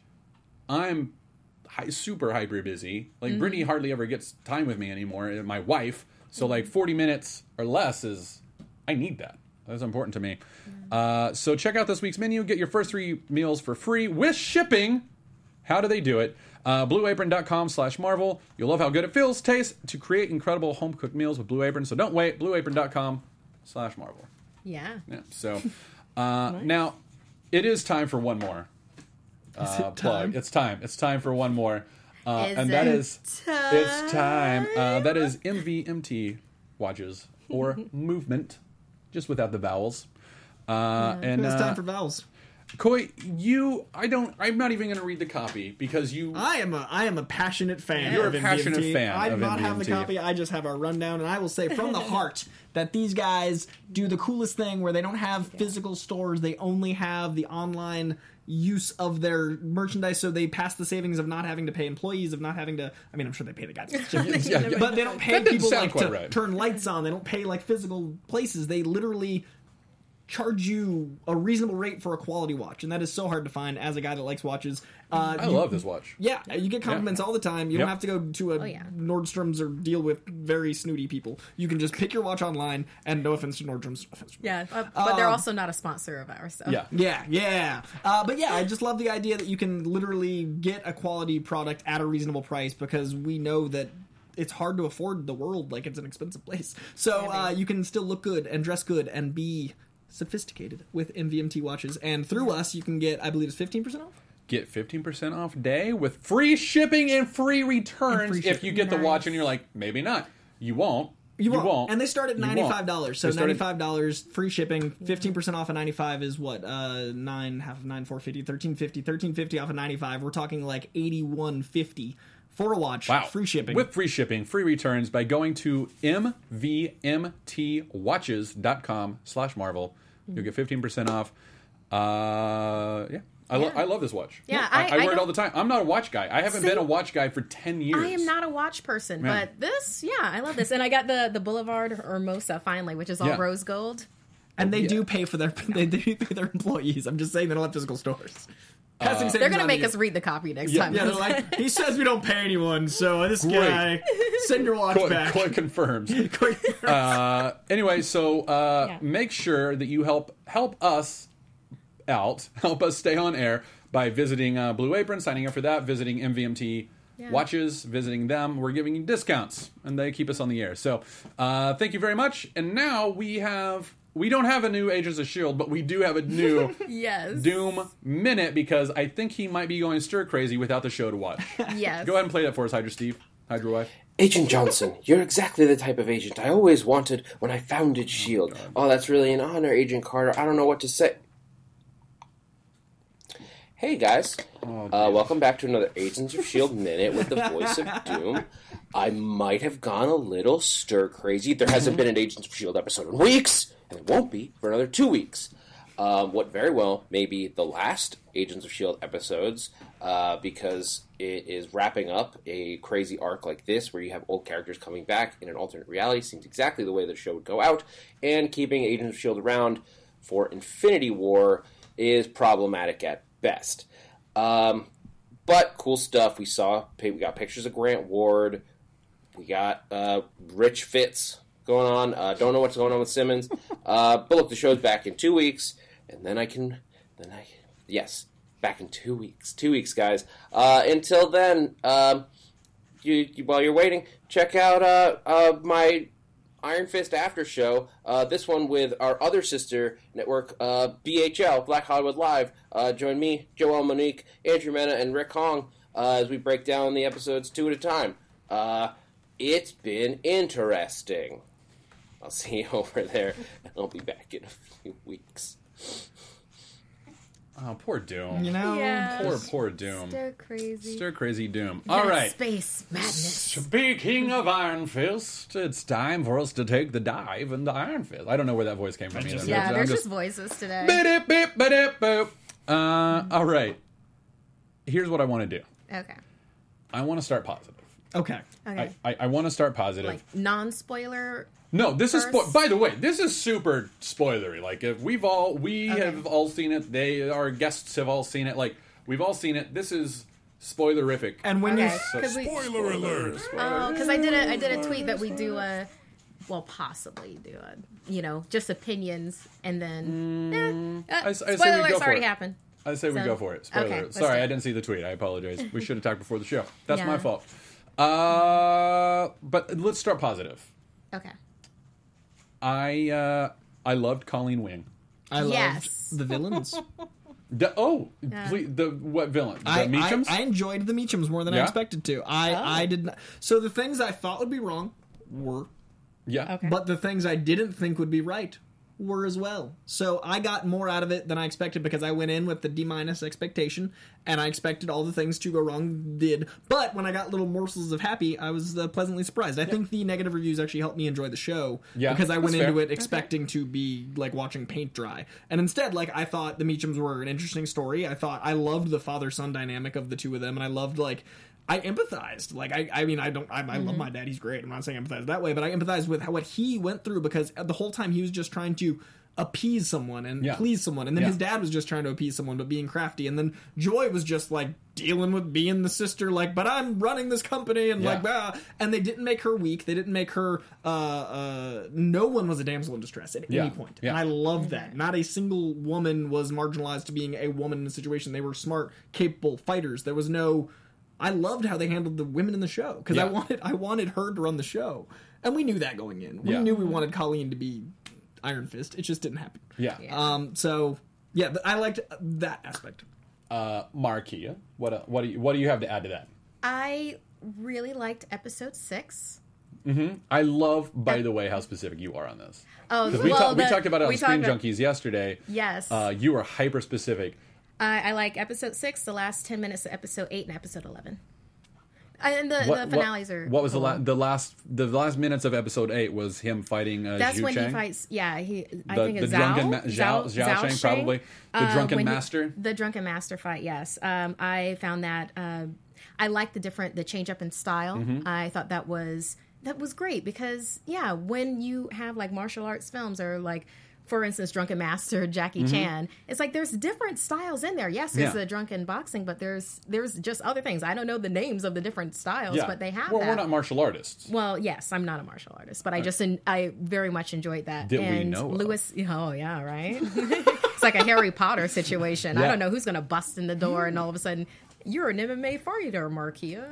I'm hi- super hyper busy. Like Mm-hmm. Brittany hardly ever gets time with me anymore. And my wife, so like forty minutes or less is I need that. That's important to me. Uh, so check out this week's menu. Get your first three meals for free with shipping. How do they do it? Uh, BlueApron.com slash Marvel. You'll love how good it feels, tastes to create incredible home-cooked meals with Blue Apron. So don't wait. BlueApron.com slash Marvel. Yeah. Yeah. So uh, now it is time for one more uh, Is it time? plug. It's time. It's time for one more. Uh, Is and that it is it's time. Uh, that is M V M T watches or movement, just without the vowels. Uh, and It's uh, time for vowels. Coy, you, I don't, I'm not even going to read the copy because you. I am a I am a passionate fan. You're a of passionate M V M T. fan I do of not have M V the M T. copy. I just have our rundown, and I will say from the heart that these guys do the coolest thing where they don't have physical stores. They only have the online use of their merchandise, so they pass the savings of not having to pay employees, of not having to. I mean, I'm sure they pay the guys, Yeah, yeah. but they don't pay That didn't people sound like quite to right. turn lights on. They don't pay like physical places. They literally charge you a reasonable rate for a quality watch, and that is so hard to find as a guy that likes watches. Uh, I you- love this watch. Yeah, you get compliments all the time. You Yep. don't have to go to a Oh, yeah. Nordstrom's or deal with very snooty people. You can just pick your watch online, and no offense to Nordstrom's. Offense to Yeah. Uh, but they're Um, also not a sponsor of ours. So. Yeah. Yeah, yeah. Uh, but yeah, I just love the idea that you can literally get a quality product at a reasonable price, because we know that it's hard to afford the world. Like, it's an expensive place. So uh, you can still look good and dress good and be sophisticated with M V M T watches. And through us, you can get, I believe it's fifteen percent off? Get fifteen percent off day with free shipping and free returns free if shipping. you get the Nice. watch and you're like, maybe not. You won't. You won't. won't. And they start at You won't. ninety-five dollars. So They start at- ninety-five dollars, free shipping, fifteen percent off of ninety-five is what? Uh, nine, half of nine, four fifty, thirteen fifty, thirteen fifty off of ninety-five. We're talking like eighty-one fifty for a watch. Wow. Free shipping. With free shipping, free returns by going to M V M T watches dot com slash Marvel. You'll get fifteen percent off. Uh, yeah. I, lo- Yeah. I love this watch. Yeah, I, I- I I wear it don't- all the time. I'm not a watch guy. I haven't See? been a watch guy for ten years. I am not a watch person, Yeah. but this, yeah, I love this. And I got the the Boulevard Hermosa finally, which is all Yeah. rose gold. and they Yeah. do pay for their they, they do pay their employees. I'm just saying they don't have physical stores. Passing They're savings gonna on make you. us read the copy next Yeah. time. Yeah, they're like, he says we don't pay anyone, so this Great. guy, send your watch Coy, back. Coy confirms. Coy- Uh, anyway, so uh, Yeah. make sure that you help help us out, help us stay on air by visiting uh, Blue Apron, signing up for that, visiting M V M T Yeah. watches, visiting them. We're giving you discounts, and they keep us on the air. So uh, thank you very much. And now we have we don't have a new Agents of S H I E L D, but we do have a new Yes. Doom minute because I think he might be going stir crazy without the show to watch. Yes. Go ahead and play that for us, Hydra Steve, Hydra wife. Agent Johnson, you're exactly the type of agent I always wanted when I founded S H I E L D. Oh, that's really an honor, Agent Carter. I don't know what to say. Hey, guys. Oh, Uh, dear. welcome back to another Agents of S H I E L D Minute with the voice of Doom. I might have gone a little stir-crazy. There hasn't been an Agents of S H I E L D episode in weeks, and it won't be for another two weeks. Um, what very well may be the last Agents of S H I E L D episodes, uh, because it is wrapping up a crazy arc like this, where you have old characters coming back in an alternate reality. Seems exactly the way the show would go out, and keeping Agents of S H I E L D around for Infinity War is problematic at best. Um, but cool stuff. We saw, we got pictures of Grant Ward. We got uh, Rich Fitz going on. Uh, don't know what's going on with Simmons. Uh, but look, the show's back in two weeks, and then I can, then I, yes, back in two weeks. Two weeks, guys. Uh, until then, um, you, you while you're waiting, check out uh, uh, my Iron Fist after show. Uh, this one with our other sister network, uh, B H L, Black Hollywood Live. Uh, join me, Joel Monique, Andrew Mena, and Rick Hong uh, as we break down the episodes two at a time. Uh, it's been interesting. I'll see you over there, and I'll be back in a few weeks. Oh, poor Doom. You know? Yeah. Poor, poor Doom. Stir crazy. Stir crazy Doom. All right. Space madness. Speaking of Iron Fist, it's time for us to take the dive into Iron Fist. I don't know where that voice came from either. Yeah, I'm there's just- just voices today. Beep, beep, beep, boop. Uh, all right. Here's what I want to do. Okay. I want to start positive. Okay. Okay. I, I, I want to start positive. Like non-spoiler. No, this is First- spo- by the way, this is super spoilery. Like if we've all we Okay. have all seen it. They our guests have all seen it. Like we've all seen it. This is spoilerific. And when Okay. you... Because we. Spoiler alert! Oh, because I did a I did a tweet that we do a. Well, possibly do a, you know, just opinions, and then eh, uh, I s- I say spoiler we go alerts for already it. happened. I say we So- go for it. Spoiler okay, alert. let's Sorry, do it. I didn't see the tweet. I apologize. We should have talked before the show. That's Yeah. my fault. Uh, but let's start positive. Okay. I uh, I loved Colleen Wing. I loved Yes. the villains. The, oh, please, the what villain? The I, I, Meachums? I enjoyed the Meachums more than I Yeah? expected to. I, I did not... So the things I thought would be wrong were, yeah. Okay. but the things I didn't think would be right were as well. So I got more out of it than I expected because I went in with the D minus expectation, and I expected all the things to go wrong did. But when I got little morsels of happy, I was uh, pleasantly surprised. I think the negative reviews actually helped me enjoy the show Yeah, because I went that's into fair. it expecting to be like watching paint dry, and instead, like I thought the Meachums were an interesting story. I thought I loved the father-son dynamic of the two of them, and I loved like. I empathized. Like, I, I mean, I don't, I, I love my dad. He's great. I'm not saying empathize that way, but I empathize with how, what he went through because the whole time he was just trying to appease someone and Yeah. please someone. And then Yeah. his dad was just trying to appease someone, but being crafty. And then Joy was just like dealing with being the sister, like, but I'm running this company and Yeah. like, bah. And they didn't make her weak. They didn't make her, uh, uh, no one was a damsel in distress at Yeah. any point. Yeah. And I love that. Not a single woman was marginalized to being a woman in a situation. They were smart, capable fighters. There was no, I loved how they handled the women in the show because I Yeah. wanted I wanted her to run the show, and we knew that going in. We Yeah. knew we wanted Colleen to be Iron Fist. It just didn't happen. Yeah. Yeah. Um. So yeah, but I liked that aspect. Uh, Markia, what uh, what do you what do you have to add to that? I really liked episode six. I love, by the way, how specific you are on this. Oh, Because we, well, talk- we the- talked about it on we Screen talked about- Junkies yesterday. Yes. Uh, you are hyper specific. I, I like episode six, the last ten minutes of episode eight, and episode eleven. And the, What, the finales what, are. What was cool. the, la- the last the last minutes of episode eight was him fighting uh, That's Zhu when Chang? he fights. Yeah, he. I The- think the it's drunken Zhao, ma- Zhao- Zhao Shang, probably. The Uh, drunken when he- master? the drunken master fight. Yes, um, I found that. Uh, I liked the different the change up in style. Mm-hmm. I thought that was that was great because yeah, when you have like martial arts films or like. For instance, Drunken Master Jackie Chan. It's like there's different styles in there. Yes, there's Mm-hmm. Yeah. the drunken boxing, but there's there's just other things. I don't know the names of the different styles, Yeah. but they have Well, that. we're not martial artists. Well, yes, I'm not a martial artist, but I just en- I very much enjoyed that. That we and know of. Lewis, oh yeah, right. It's like a Harry Potter situation. Yeah. I don't know who's going to bust in the door, and all of a sudden you're an M M A fighter, Markia.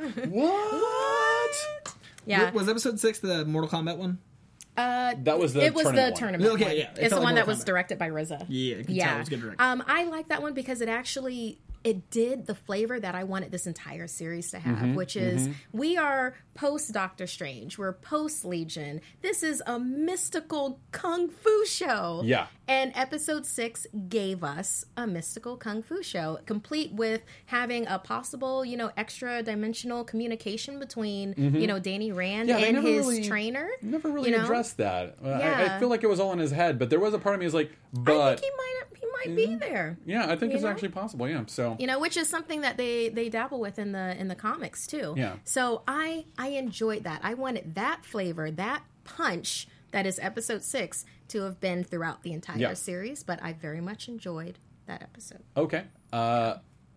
What? Yeah, Was episode six the Mortal Kombat one? uh, That was the it was tournament the one. tournament. Okay, one. yeah, it it's the felt one like that Mortal was Kombat. directed by R Z A. Yeah, I could yeah. tell it was good directed. Um, I like that one because it actually it did the flavor that I wanted this entire series to have, Mm-hmm, which is we are post Doctor Strange, we're post Legion. This is a mystical kung fu show. Yeah. And episode six gave us a mystical kung fu show, complete with having a possible, you know, extra dimensional communication between, you know, Danny Rand Yeah, they and never his really- trainer. Never really you know? addressed that. Uh, I, I Yeah. feel like it was all in his head, but there was a part of me is like, I but think he might he might be there. yeah, I think you it's know? actually possible. Yeah, so You know, which is something that they they dabble with in the in the comics too. Yeah. So I I enjoyed that. I wanted that flavor, that punch that is episode six to have been throughout the entire Yeah. series. But I very much enjoyed that episode. okay. Uh,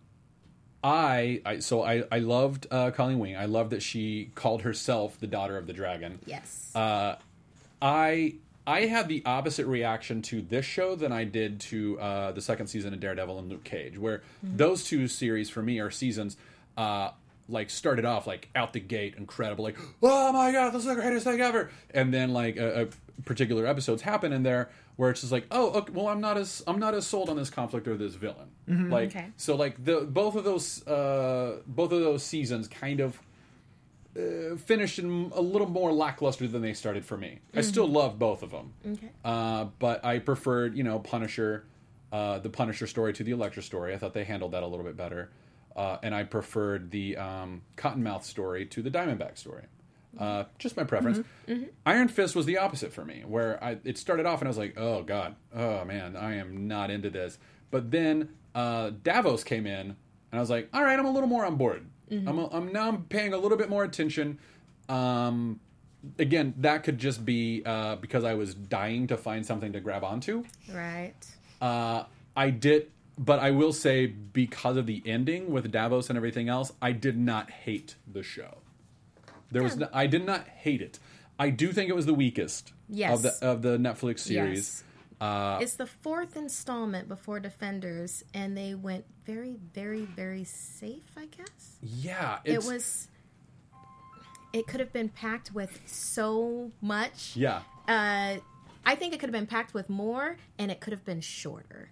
I, I so I I loved uh, Colleen Wing. I loved that she called herself the daughter of the dragon. Yes. Uh, I I had the opposite reaction to this show than I did to uh, the second season of Daredevil and Luke Cage, where those two series for me are seasons uh, like started off like out the gate incredible, like oh my god, this is the greatest thing ever, and then like a, a particular episodes happen in there where it's just like oh okay, well I'm not as I'm not as sold on this conflict or this villain, like Okay. so like the both of those uh, both of those seasons kind of. Uh, finished in a little more lackluster than they started for me. I still loved both of them, Okay. uh, but I preferred, you know, Punisher uh, the Punisher story to the Elektra story. I thought they handled that a little bit better. Uh, and I preferred the um, Cottonmouth story to the Diamondback story. Uh, just my preference. Mm-hmm. Mm-hmm. Iron Fist was the opposite for me, where I, it started off and I was like, oh, God. Oh, man, I am not into this. But then uh, Davos came in, and I was like, all right, I'm a little more on board. Mm-hmm. I'm, a, I'm now I'm paying a little bit more attention. Um, again, that could just be uh, because I was dying to find something to grab onto. Right. Uh, I did, but I will say, because of the ending with Davos and everything else, I did not hate the show. There was, no, I did not hate it. I do think it was the weakest yes. of the of the Netflix series. Yes. Uh, it's the fourth installment before Defenders, and they went very, very, very safe, I guess. Yeah. It was... It could have been packed with so much. Yeah. Uh, I think it could have been packed with more, and it could have been shorter.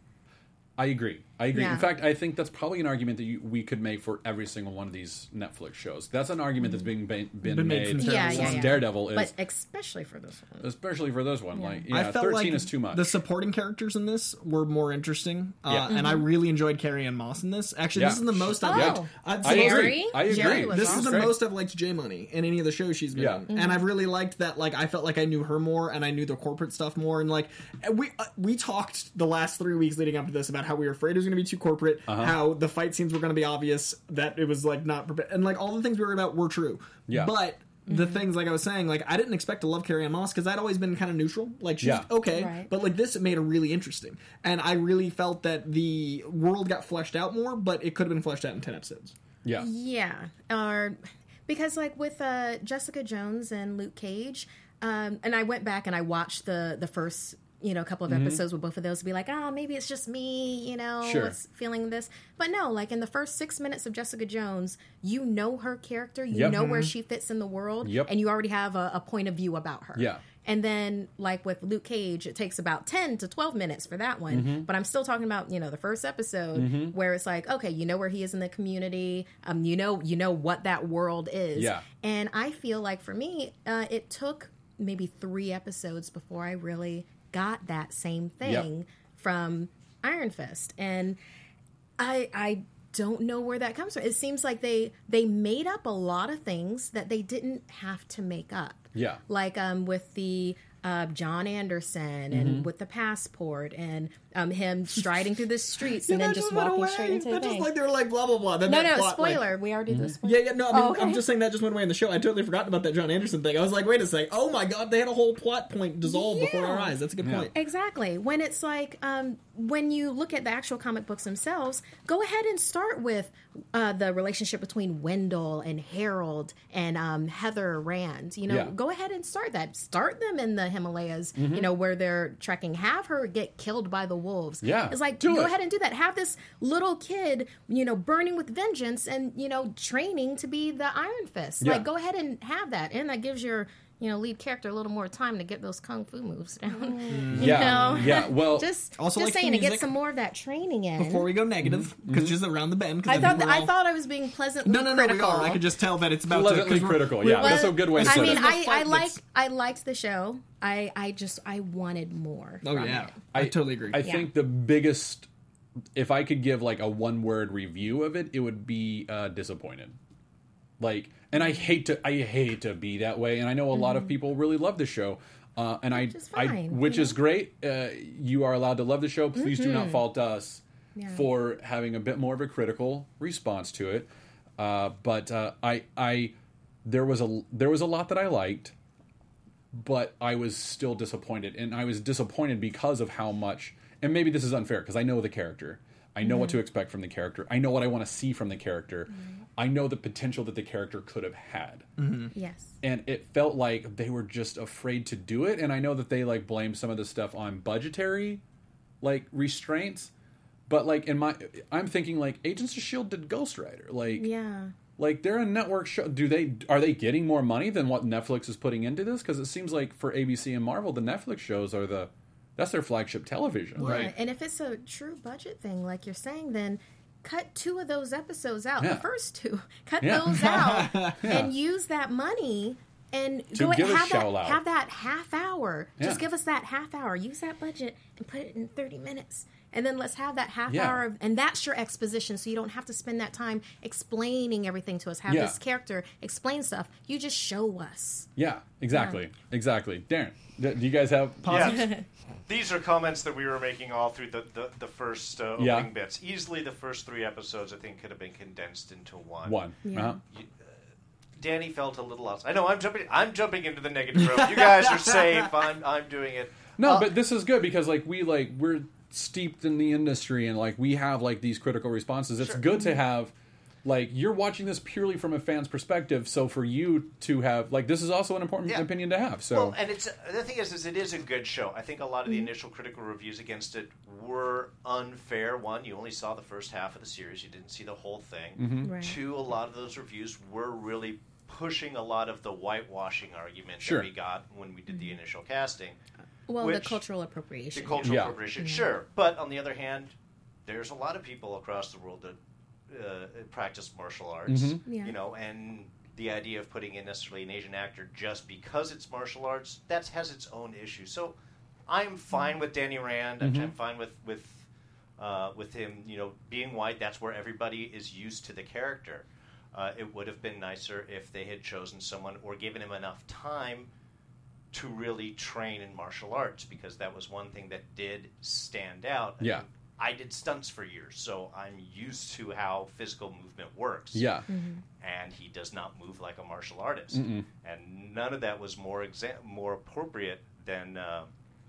I agree. I agree. Yeah. In fact, I think that's probably an argument that you, we could make for every single one of these Netflix shows. That's an argument that's being ba- been, Been made made since since Yeah, yeah, yeah. Daredevil is, But especially for this one. especially for this one. Like, yeah, I felt thirteen like is too much. the supporting characters in this were more interesting, uh, Yeah. and I really enjoyed Carrie Ann Moss in this. Actually, Yeah. this is the most I've Oh. liked. I'd I say agree. Jerry? I agree. Jerry was This is awesome. the Great. most I've liked J Money in any of the shows she's been Yeah. in, Mm-hmm. and I've really liked that. Like, I felt like I knew her more, and I knew the corporate stuff more. And like, we uh, we talked the last three weeks leading up to this about how we were afraid it was going to be too corporate, Uh-huh. how the fight scenes were going to be obvious, that it was like not prepared, and like all the things we were about were true. Yeah. But the things, like I was saying, like I didn't expect to love Carrie Ann Moss because I'd always been kind of neutral. Like she's Yeah. okay, Right. but like this, it made her really interesting, and I really felt that the world got fleshed out more, but it could have been fleshed out in ten episodes. yeah. Yeah, or because like with uh, Jessica Jones and Luke Cage, um, and I went back and I watched the the first you know couple of Mm-hmm. episodes with both of those to be like, oh, maybe it's just me, you know, Sure. what's feeling this. But no, like in the first six minutes of Jessica Jones, you know her character, you Yep. know where Mhm. she fits in the world, Yep. and you already have a, a point of view about her. Yeah. And then, like with Luke Cage, it takes about ten to twelve minutes for that one. Mm-hmm. But I'm still talking about, you know, the first episode where it's like, okay, you know where he is in the community. Um, you know, you know what that world is. Yeah. And I feel like for me, uh, it took maybe three episodes before I really got that same thing Yep. from Iron Fist. And I, I don't know where that comes from. It seems like they they made up a lot of things that they didn't have to make up. Yeah. Like um, with the uh, John Anderson and Mm-hmm. with the passport and um, him striding through the streets and Yeah, then that just went walking away. straight into the That just thing. like they were like blah blah blah. Then no, that no, plot, like- spoiler. we already did the spoiler. Yeah, yeah, no, I mean, Oh, okay. I'm just saying that just went away in the show. I totally forgotten about that John Anderson thing. I was like, wait a second. Oh my god, they had a whole plot point dissolved before Yeah. our eyes. That's a good Yeah. point. Exactly. When it's like, um, when you look at the actual comic books themselves, go ahead and start with uh, the relationship between Wendell and Harold and um, Heather Rand. You know, Yeah. go ahead and start that. Start them in the Himalayas, you know, where they're trekking. Have her get killed by the wolves. Yeah, It's like, do go it. ahead and do that. Have this little kid, you know, burning with vengeance and, you know, training to be the Iron Fist. Yeah. Like, go ahead and have that. And that gives your, you know, lead character a little more time to get those kung fu moves down. You Yeah. know? Yeah. Well, just Also, just like the saying to get music- some more of that training in. Before we go negative, because just around the bend. 'cause I think thought we're that, I all- thought I was being pleasantly No, no, no, we critical. are. I could just tell that it's about pleasantly to, 'cause we're- critical. we're- Yeah, that's a good way to I put mean, it. I, Fight I that's- like I liked the show. I, I just I wanted more. Oh from yeah, it. I, totally agree. I Yeah. think the biggest, if I could give like a one word review of it, it would be uh, disappointed. Like, and I hate to, I hate to be that way, and I know a lot of people really love the show, uh, and I, Which is I, fine, which you is great. Uh, you are allowed to love the show. Please do not fault us Yeah. for having a bit more of a critical response to it. Uh, but uh, I, I, there was a, there was a lot that I liked. But I was still disappointed, and I was disappointed because of how much. And maybe this is unfair because I know the character, I know what to expect from the character, I know what I want to see from the character, I know the potential that the character could have had, Yes. and it felt like they were just afraid to do it. And I know that they like blame some of the stuff on budgetary, like restraints, but like in my, I'm thinking like Agents of Shield did Ghost Rider, like Yeah. like they're a network show. Do they are they getting more money than what Netflix is putting into this? Because it seems like for A B C and Marvel, the Netflix shows are the that's their flagship television, Yeah. right? And if it's a true budget thing, like you're saying, then cut two of those episodes out. Yeah. The first two, cut Yeah. those out, and use that money and To go give a have that shout out. have that half hour. Yeah. Just give us that half hour. Use that budget and put it in thirty minutes. And then let's have that half Yeah. hour, of, and that's your exposition. So you don't have to spend that time explaining everything to us. Have Yeah. this character explain stuff. You just show us. Yeah, exactly, exactly. Darren, do you guys have? Yeah. These are comments that we were making all through the, the, the first uh, opening Yeah. bits. Easily the first three episodes, I think, could have been condensed into one. One. Yeah. Uh-huh. Danny felt a little lost. I know I'm jumping. I'm jumping into the negative room. You guys are safe. I'm I'm doing it. No, Uh, but this is good because like we like we're steeped in the industry and like we have like these critical responses. It's Sure. good to have like you're watching this purely from a fan's perspective. So for you to have like this is also an important Yeah. opinion to have. So Well, and it's the thing is, is it is a good show. I think a lot of the initial critical reviews against it were unfair. One, you only saw the first half of the series; you didn't see the whole thing. Mm-hmm. Right. Two, a lot of those reviews were really pushing a lot of the whitewashing argument Sure. that we got when we did the initial casting. Well, Which- the cultural The appropriation. cultural Yeah. appropriation, sure. But on the other hand, there's a lot of people across the world that uh, practice martial arts, Mhm. Yeah. you know, and the idea of putting in necessarily an Asian actor just because it's martial arts, that has its own issues. So I'm fine with Danny Rand. I'm- I'm fine with with uh, with him, you know, being white. That's where everybody is used to the character. Uh, it would have been nicer if they had chosen someone or given him enough time to really train in martial arts, because that was one thing that did stand out. I Yeah. mean, I did stunts for years, so I'm used to how physical movement works. yeah, And he does not move like a martial artist. Mm-mm. And none of that was more exa- more appropriate than uh,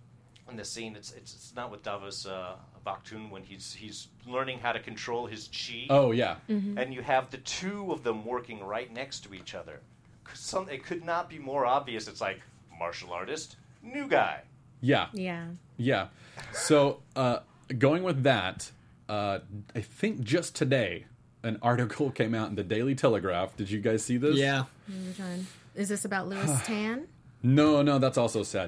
in the scene. It's, it's it's not with Davos uh, Baktun when he's he's learning how to control his chi. oh yeah, And you have the two of them working right next to each other. 'Cause Some, it could not be more obvious. It's like, martial artist, new guy. yeah, Yeah. yeah. So uh, going with that, uh, I think just today an article came out in the Daily Telegraph. Did you guys see this? Yeah. Which one? Is this about Louis Tan? No, no, that's also sad.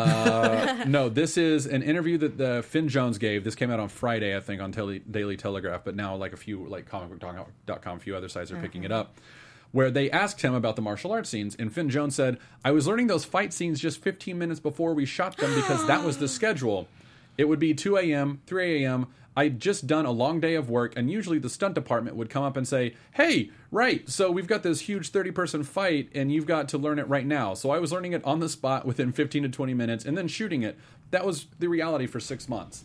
Uh, no, this is an interview that the Finn Jones gave. This came out on Friday, I think, on Tele- Daily Telegraph. But now, like a few, like comic book dot com, a few other sites are picking it up, where they asked him about the martial arts scenes, and Finn Jones said, "I was learning those fight scenes just fifteen minutes before we shot them because that was the schedule. It would be two a.m., three a.m. I'd just done a long day of work, and usually the stunt department would come up and say, 'Hey, right, so we've got this huge thirty-person fight, and you've got to learn it right now.' So I was learning it on the spot within fifteen to twenty minutes, and then shooting it. That was the reality for six months.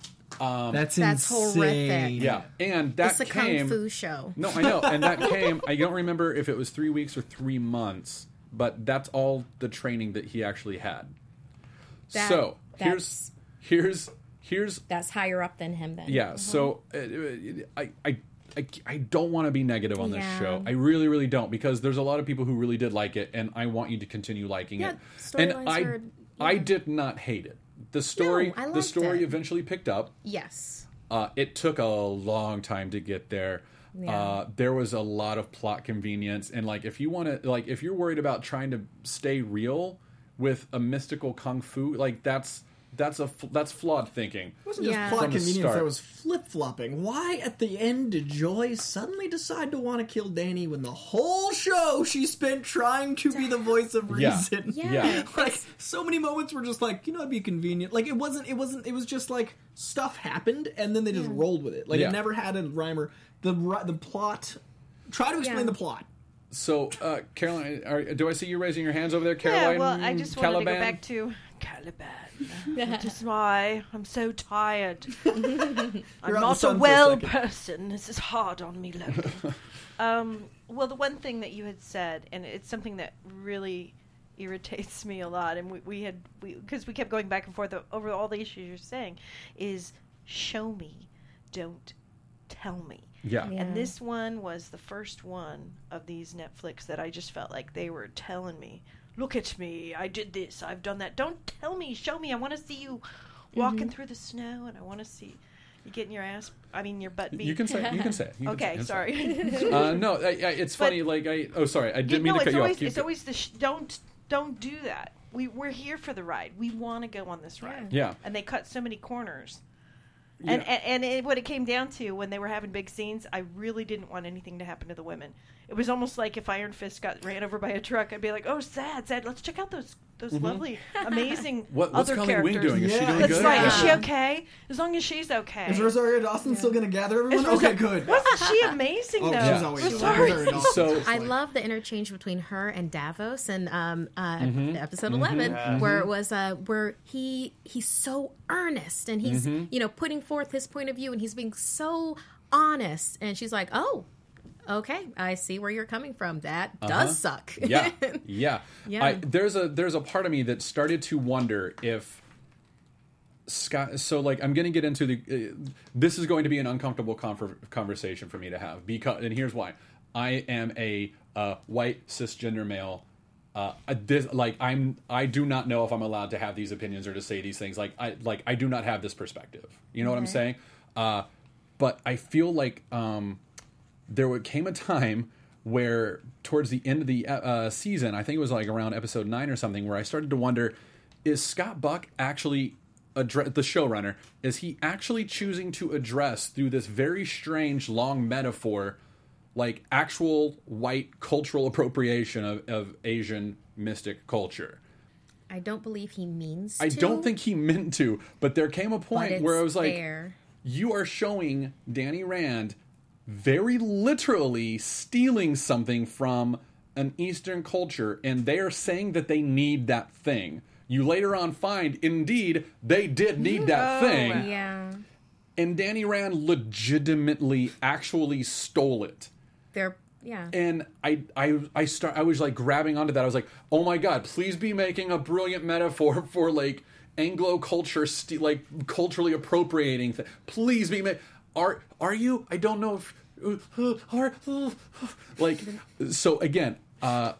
That's That's insane. horrific. Yeah, and that It's a came... kung fu show. No, I know, and that came... I don't remember if it was three weeks or three months, but that's all the training that he actually had. That- so, that's- here's... Here's... Here's That's higher up than him. Then. Yeah, so uh, I, I, I, I don't want to be negative on this Yeah. show. I really, really don't, because there's a lot of people who really did like it, and I want you to continue liking Yeah, it. And storylines I, were- I yeah. did not hate it. The story, No, I the liked story it. eventually picked up. Yes. Uh, it took a long time to get there. Yeah. Uh, there was a lot of plot convenience, and like if you want to, like if you're worried about trying to stay real with a mystical kung fu, like that's that's a fl- that's flawed thinking. It wasn't just Yeah. plot From the convenience, start. there was flip-flopping. Why at the end did Joy suddenly decide to want to kill Danny when the whole show she spent trying to be the voice of Yeah. reason? Yeah. Yeah. Like, so many moments were just like, you know, it'd be convenient. Like, it wasn't, it wasn't, it was just like, stuff happened, and then they just rolled with it. Like, Yeah. it never had a rhyme or, the, ri- the plot, try to explain Yeah. the plot. So, uh, Caroline, are, do I see you raising your hands over there, Caroline? Yeah, well, I just wanted Caliban? to go back to Caliban. That is why I'm so tired. I'm You're out in the not a sun for a well second. person. This is hard on me, Logan. um, well, the one thing that you had said, and it's something that really irritates me a lot, and we, we had because we, we kept going back and forth over all the issues you're saying, is show me, don't tell me. Yeah. Yeah. And this one was the first one of these Netflix that I just felt like they were telling me, look at me, I did this, I've done that. Don't tell me, show me. I want to see you walking through the snow, and I want to see you getting your ass, I mean, your butt beat. You can say. You can say. it. You can Okay, say it. sorry. Uh, no, I, I, it's But- funny. Like I. Oh, sorry. I didn't mean no, to cut it's you always off. Keep it's go- always the sh- don't don't do that. We we're here for the ride. We want to go on this ride. Yeah. And they cut so many corners And, Yeah. and and it, what it came down to when they were having big scenes, I really didn't want anything to happen to the women. It was almost like if Iron Fist got ran over by a truck, I'd be like, "Oh, sad, sad. Let's check out those those lovely, amazing What, what's other Colleen Wing characters." doing? Is she Yeah. doing That's good? right. Is Yeah. she okay? As long as she's okay. Is Rosario Dawson still going to gather everyone? Is Rosa- Okay, good. Wasn't she amazing Oh, though? she's Yeah. always Rosario Rosario Dawson. So I love the interchange between her and Davos in um, uh, Mm-hmm. episode eleven, where it was uh, where he he's so earnest and he's Mm-hmm. you know putting forth his point of view and he's being so honest, and she's like, "Oh, okay, I see where you're coming from. That does suck." yeah, yeah. Yeah. I, there's a there's a part of me that started to wonder if Scott. So like, I'm going to get into the. Uh, this is going to be an uncomfortable conver- conversation for me to have because, and here's why. I am a uh, white cisgender male. Uh, this like I'm. I do not know if I'm allowed to have these opinions or to say these things. Like I like I do not have this perspective. You know what I'm Okay. saying? Uh, but I feel like. Um, There came a time where, towards the end of the uh, season, I think it was like around episode nine or something, where I started to wonder: is Scott Buck actually address the showrunner? Is he actually choosing to address through this very strange long metaphor, like actual white cultural appropriation of, of Asian mystic culture? I don't believe he means. I to, don't think he meant to, but there came a but point it's where I was like, there. you are showing Danny Rand very literally stealing something from an Eastern culture, and they are saying that they need that thing. You later on find, indeed, they did need that Oh, thing, Yeah, and Danny Rand legitimately actually stole it. they're yeah. And I, I, I start. I was like grabbing onto that. I was like, "Oh my god! Please be making a brilliant metaphor for like Anglo culture, st- like culturally appropriating. Th- Please be ma- Are are you? I don't know if uh, are uh, like. So again, uh,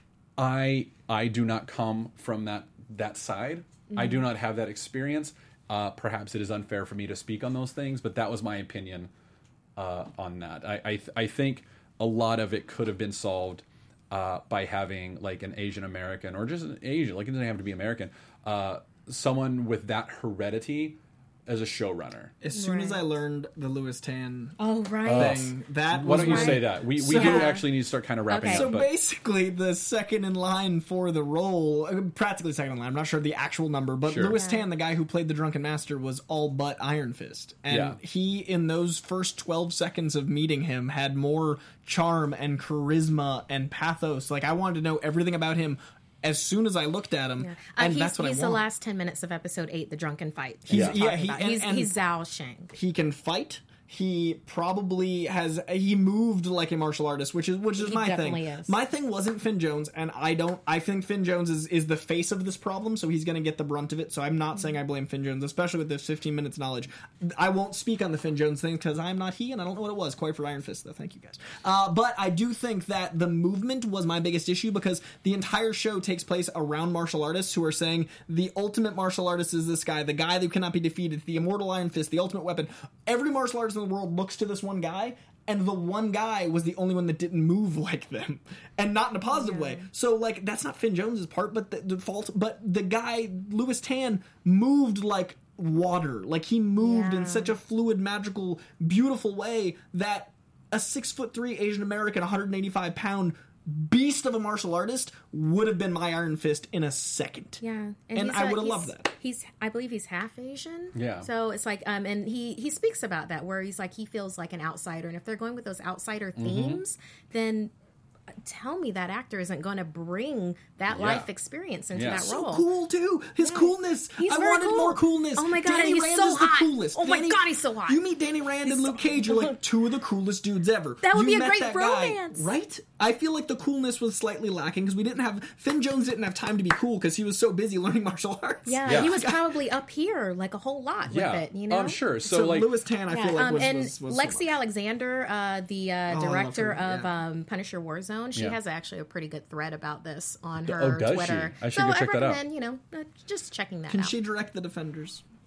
I I do not come from that that side. I do not have that experience. Uh, perhaps it is unfair for me to speak on those things, but that was my opinion uh, on that. I I, th- I think a lot of it could have been solved uh, by having like an Asian American or just an Asian, like it doesn't have to be American, uh, someone with that heredity as a showrunner. As soon as Right. I learned the Louis Tan Oh right. thing, that Why was don't you my- say that? We we So- do actually need to start kind of wrapping Okay. up. So but basically, the second in line for the role, uh, practically second in line, I'm not sure the actual number, but Sure. Louis Yeah. Tan, the guy who played the Drunken Master, was all but Iron Fist. And Yeah. he, in those first twelve seconds of meeting him, had more charm and charisma and pathos. Like, I wanted to know everything about him as soon as I looked at him, Yeah. Uh, and he's that's what he's I the want. last ten minutes of episode eight, the drunken fight. He's- we're yeah, talking he- about. and- he's and- he's Zhao Sheng. He can fight. He probably has. He moved like a martial artist, which is which is He my thing. definitely is. My thing wasn't Finn Jones, and I don't. I think Finn Jones is is the face of this problem, so he's going to get the brunt of it. So I'm not saying I blame Finn Jones, especially with this fifteen minutes knowledge. I won't speak on the Finn Jones thing because I'm not he, and I don't know what it was. Quite for Iron Fist, though. Thank you guys. Uh, but I do think that the movement was my biggest issue because the entire show takes place around martial artists who are saying the ultimate martial artist is this guy, the guy that cannot be defeated, the immortal Iron Fist, the ultimate weapon. Every martial artist in the world looks to this one guy, and the one guy was the only one that didn't move like them, and not in a positive way. So, like, that's not Finn Jones's part, but the, the fault. But the guy Louis Tan moved like water, like he moved in Yeah. such a fluid, magical, beautiful way that a six foot three Asian American, one hundred eighty-five pound beast of a martial artist would have been my Iron Fist in a second. Yeah, And he's, I uh, would have he's- loved that. He's, I believe, he's half Asian. Yeah. So it's like, um, and he he speaks about that where he's like he feels like an outsider, and if they're going with those outsider Mm-hmm. themes, then tell me that actor isn't going to bring that Yeah. life experience into Yeah. that So role. cool too. His coolness. He's I very wanted cool. more coolness. Oh my God, Danny and he's Rand so is the hot. coolest. Oh my Danny- God, he's so hot. You meet Danny Rand and He's Luke so- Cage, you're like two of the coolest dudes ever. That would You be a met great that guy, romance. right? I feel like the coolness was slightly lacking because we didn't have Finn Jones didn't have time to be cool because he was so busy learning martial arts. Yeah, Yeah. he was probably up here like a whole lot yeah, with it. You know, I'm sure. So, So, like, Louis Tan, I Yeah, feel like um, was, and was, was so Lexi much. Alexander, uh, the uh, Oh, I love director her, of yeah. um, Punisher Warzone, she Yeah. has actually a pretty good thread about this on Oh, her does she? Twitter. I should so go check I that out. recommend, you know, uh, just checking that Can out. she direct the Defenders?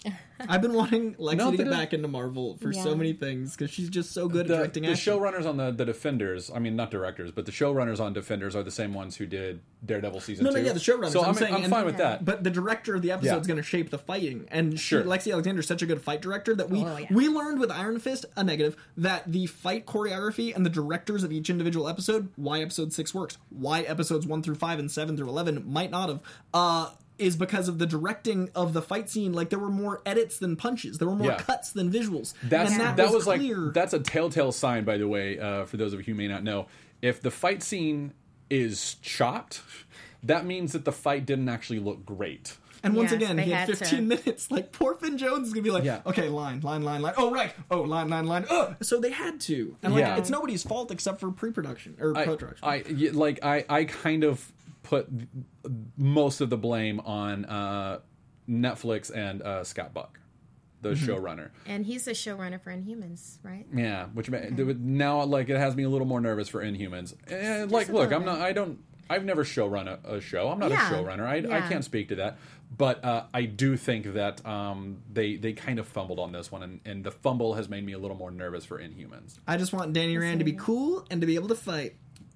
I've been wanting Lexi No, to they get didn't- back into Marvel for Yeah. so many things because she's just so good The, at directing the action. showrunners on the, the Defenders, I mean, not directors, but the showrunners on Defenders are the same ones who did Daredevil season No, two. no, yeah, the showrunners. So I'm I'm, saying, I'm and- fine with that. But the director of the episode Yeah. is going to shape the fighting, and she, Sure. Lexi Alexander is such a good fight director that we Oh, yeah. we learned with Iron Fist a negative that the fight choreography and the directors of each individual episode, why episode six works, why episodes one through five and seven through eleven might not have, uh, is because of the directing of the fight scene. Like there were more edits than punches, there were more Yeah. cuts than visuals. That's and that, that, was, clear. like that's a telltale sign, by the way, uh, for those of you who may not know. If the fight scene is chopped, that means that the fight didn't actually look great. And once Yes, again, they he had had fifteen to- minutes. Like, poor Finn Jones is going to be like, Yeah. okay, line, line, line, line. Oh, right. Oh, line, line, line. Oh. So they had to. And, like, Yeah. it's nobody's fault except for pre-production or I, post-production. I y- like I, I kind of put most of the blame on uh, Netflix and uh, Scott Buck, the Mm-hmm. showrunner. And he's the showrunner for Inhumans, right? Yeah, which ma- now like it has me a little more nervous for Inhumans. And like, a look, little I'm not. I don't. I've never showrun a, a show. I'm not Yeah. a showrunner. I, I Yeah. can't speak to that. But uh, I do think that um, they they kind of fumbled on this one, and, and the fumble has made me a little more nervous for Inhumans. I just want Danny Rand to be cool and to be able to fight.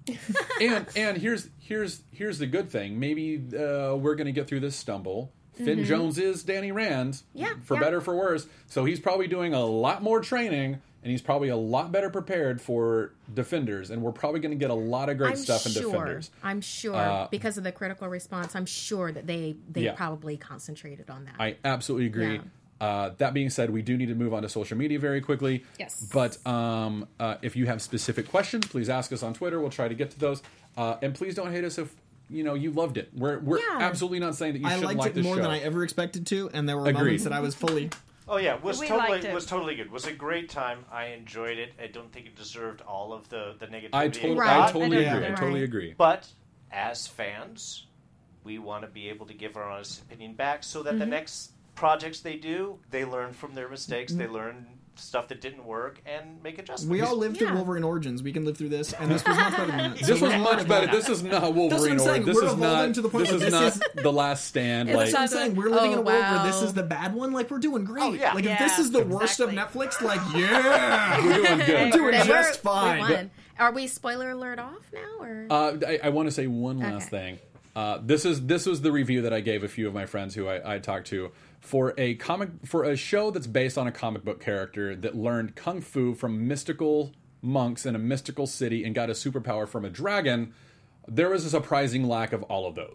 and and here's here's here's the good thing. Maybe uh, we're going to get through this stumble. Finn Jones is Danny Rand, Mm-hmm. Yeah, for yeah. better or for worse. So he's probably doing a lot more training, and he's probably a lot better prepared for Defenders. And we're probably going to get a lot of great I'm stuff in sure. Defenders. I'm sure Uh, because of the critical response. I'm sure that they they Yeah. probably concentrated on that. I absolutely agree. Yeah. Uh, that being said, we do need to move on to social media very quickly. Yes. But um, uh, if you have specific questions, please ask us on Twitter. We'll try to get to those. Uh, and please don't hate us if you know you loved it. We're we're Yeah. absolutely not saying that you I shouldn't liked like it the more show. than I ever expected to, and there were Agreed. moments that I was fully... Oh yeah, was We totally liked it. was totally good. Was a great time. I enjoyed it. I don't think it deserved all of the the negativity. I, it totally, Right. I got. totally Yeah. agree. I Right. totally agree. But as fans, we want to be able to give our honest opinion back, so that the next projects they do, they learn from their mistakes. They learn stuff that didn't work and make adjustments. We all lived through Yeah. Wolverine Origins. We can live through this, and this was much better than that. So This was we're much part better. of This is not Wolverine. That's what I'm saying. or this We're is evolving not. to the point this where is this not the Last Stand. That's Like what I'm saying. We're living Oh, in a world where wow. this is the bad one. Like, we're doing great. Oh, yeah. Like, if Yeah, this is the worst exactly. of Netflix, like, yeah! we're doing good. We're doing They just were- we fine. won. Are we spoiler alert off now? Or Uh, I, I want to say one last Okay. thing. Uh, this is this was the review that I gave a few of my friends who I, I talked to for a comic for a show that's based on a comic book character that learned kung fu from mystical monks in a mystical city and got a superpower from a dragon. There was a surprising lack of all of those,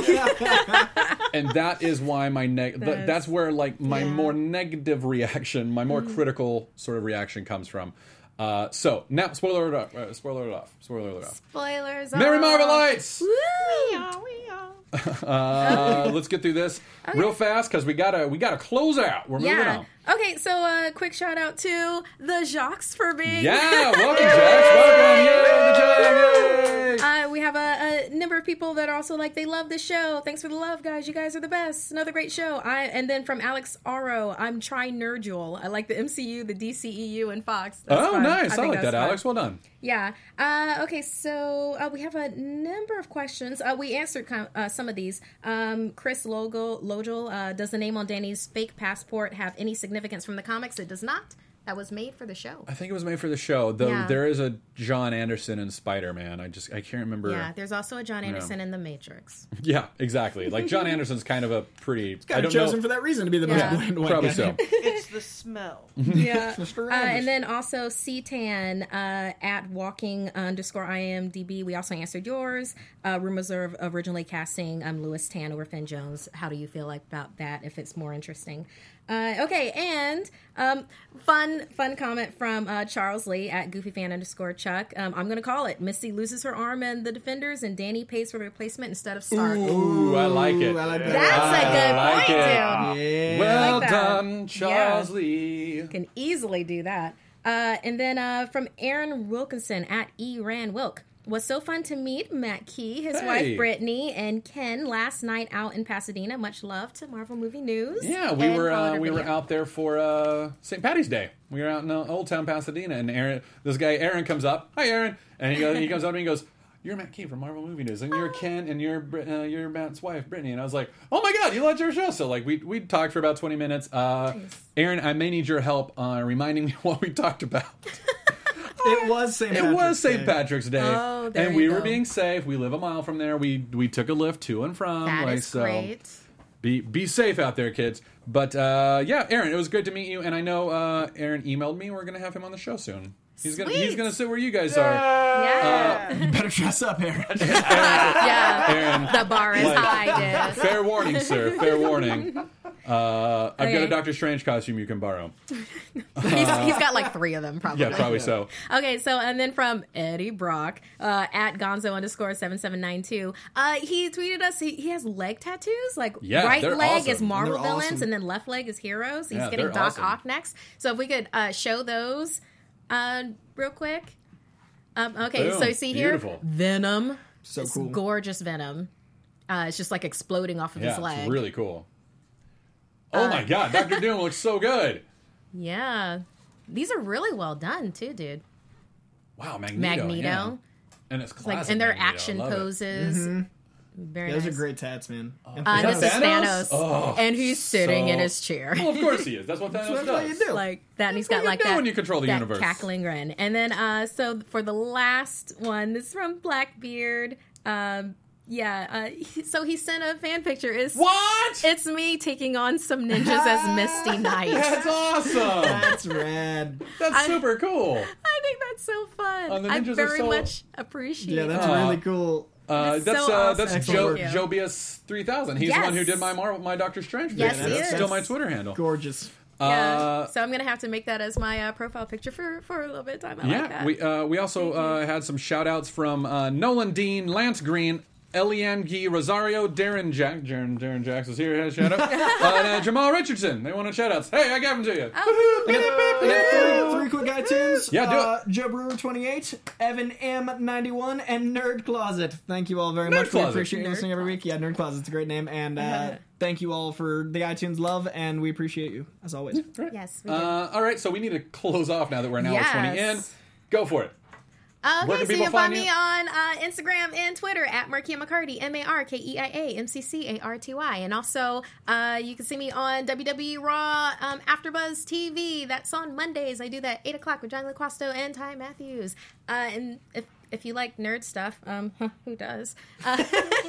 and that is why my neg- th- That's- that's where like my yeah. more negative reaction, my more critical sort of reaction comes from. Uh, so now, spoiler alert! off, uh, spoiler alert! off, Spoiler alert! off. spoilers? Merry off. Marvelites! Woo! Uh, let's get through this real fast because we gotta we gotta close out. We're moving Yeah. on. Okay, so uh, quick shout out to the Jacques for being. Yeah, welcome, Jax. Welcome, yay, the Jax, yay! Uh, we have a, a number of people that are also like they love the show. Thanks for the love, guys. You guys are the best. Another great show. I and then from Alex Aro, I'm try Nerdule. I like the M C U, the D C E U, and Fox. That's Oh, fun. nice! I, think like that's that, fun. Alex. Well done. Yeah. Uh, okay, so uh, we have a number of questions. Uh, we answered com- uh, some of these. Um, Chris Logo, Logel, uh, does the name on Danny's fake passport have any significance from the comics? It does not. That was made for the show. I think it was made for the show, though. Yeah. There is a John Anderson in Spider-Man. I just I can't remember. Yeah, there's also a John Anderson in The Matrix. Yeah, exactly. Like John Anderson's kind of a pretty. I Got don't chosen know. for that reason to be the Yeah. most bland white Probably guy. so. It's the smell. Yeah. Mister Uh, Rogers. and then also C-Tan uh, at walking underscore I M D B. We also answered yours. Uh, rumors of originally casting um, Lewis Tan over Finn Jones. How do you feel like about that, if it's more interesting? Uh, okay, and um, fun fun comment from uh, Charles Lee at goofyfan underscore Chuck. Um, I'm going to call it. Misty loses her arm in the Defenders, and Danny pays for the replacement instead of Stark. Ooh, I like it. Ooh, I like that. That's a good I like point, it. dude. Yeah. Well like that. done, Charles Yeah. Lee. Can easily do that. Uh, and then uh, from Aaron Wilkinson at E. Ran Wilk. Was so fun to meet Matt Key, his Hey. wife Brittany, and Ken last night out in Pasadena. Much love to Marvel Movie News. Yeah, we and were Follow uh, Her we were Video. out there for uh, Saint Patty's Day. We were out in uh, Old Town Pasadena, and Aaron, this guy Aaron comes up. Hi, Aaron, and he goes, he comes up to me and goes, you're Matt Key from Marvel Movie News, and you're Ken, and you're Brit- uh, you're Matt's wife, Brittany. And I was like, oh my god, you loved your show. So like we we talked for about twenty minutes. Uh, Nice. Aaron, I may need your help uh, reminding me what we talked about. It was Saint It Patrick's was Saint Day. Patrick's Day, Oh, there and you we were go. being safe. We live a mile from there. We we took a lift to and from. That like is so. great. Be be safe out there, kids. But uh, yeah, Aaron, it was good to meet you. And I know uh, Aaron emailed me. We're gonna have him on the show soon. He's gonna he's Sweet. gonna sit where you guys are. Yeah. You better dress up, Aaron. yeah. Aaron, The bar is Like- high, dude. fair warning, sir. Fair warning. Uh, I've got Okay. a Doctor Strange costume you can borrow. He's, he's got like three of them, probably. Yeah, probably so. Okay, so and then from Eddie Brock uh, at Gonzo underscore seven seven nine two, uh, he tweeted us. He, he has leg tattoos. Like Yeah, right they're leg awesome. is Marvel They're villains, awesome. and then left leg is heroes. He's Yeah, getting they're Doc awesome. Ock next. So if we could uh, show those uh, real quick. Um, okay, Boom. so you see here Beautiful. Venom. So It's cool. gorgeous Venom. Uh, it's just like exploding off of Yeah, his leg. it's really cool. Oh Uh, my god, Doctor Doom looks so good. Yeah, these are really well done too, dude. Wow, Magneto. Magneto. yeah. And it's classic Like and their Magneto. I action love it. poses. Very Those nice. are great tats, man. And Uh, Is this that is Thanos? Thanos, Oh, and he's sitting in so- his chair. Well, of course he is. That's what Thanos That's does. what you do. Like that, and he's what got you like do that. when you control the that universe. cackling grin. And then, uh, so for the last one, this is from Blackbeard. Um, yeah, uh, he- so he sent a fan picture. It's What? It's me taking on some ninjas as Misty Knight. That's awesome. That's rad. That's I- super cool. I think that's so fun. Oh, the I ninjas are very so- much appreciate. Yeah, that's it. Aw. really cool. Uh, That's that's so uh, awesome. that's Excellent Joe work. Jobius three thousand. He's Yes. the one who did my Marvel, my Doctor Strange video. Yes, he That's is. still my Twitter handle. Gorgeous. Yeah. Uh, so I'm gonna have to make that as my uh, profile picture for, for a little bit of time. I like yeah, that. we uh, we also uh, had some shout outs from uh, Nolan Dean, Lance Green, Eliane Guy, Rosario, Darren Jack. Darren, Darren Jacks is here. Has a shout out. uh, and uh, Jamal Richardson. They wanted shout outs. Hey, I gave them to you. Oh, I got three, three quick iTunes. Yeah, do it. uh, Joe Brewer twenty-eight, Evan M ninety-one, and Nerd Closet. Thank you all very Nerd much. Closet. We appreciate you Nerd listening every week. Yeah, Nerd Closet's a great name, and uh, thank you all for the iTunes love, and we appreciate you as always. yes. We do. Uh, all right, so we need to close off now that we're an hour Yes. twenty in. Go for it. Uh, Where okay, can so you people can find find me you? on uh, Instagram and Twitter at Markia McCarty, M A R K E I A M C C A R T Y. And also, uh, you can see me on W W E Raw um, AfterBuzz T V. That's on Mondays. I do that eight o'clock with Johnny LaQuasto and Ty Matthews. Uh, and if if you like nerd stuff, um, who does? Uh,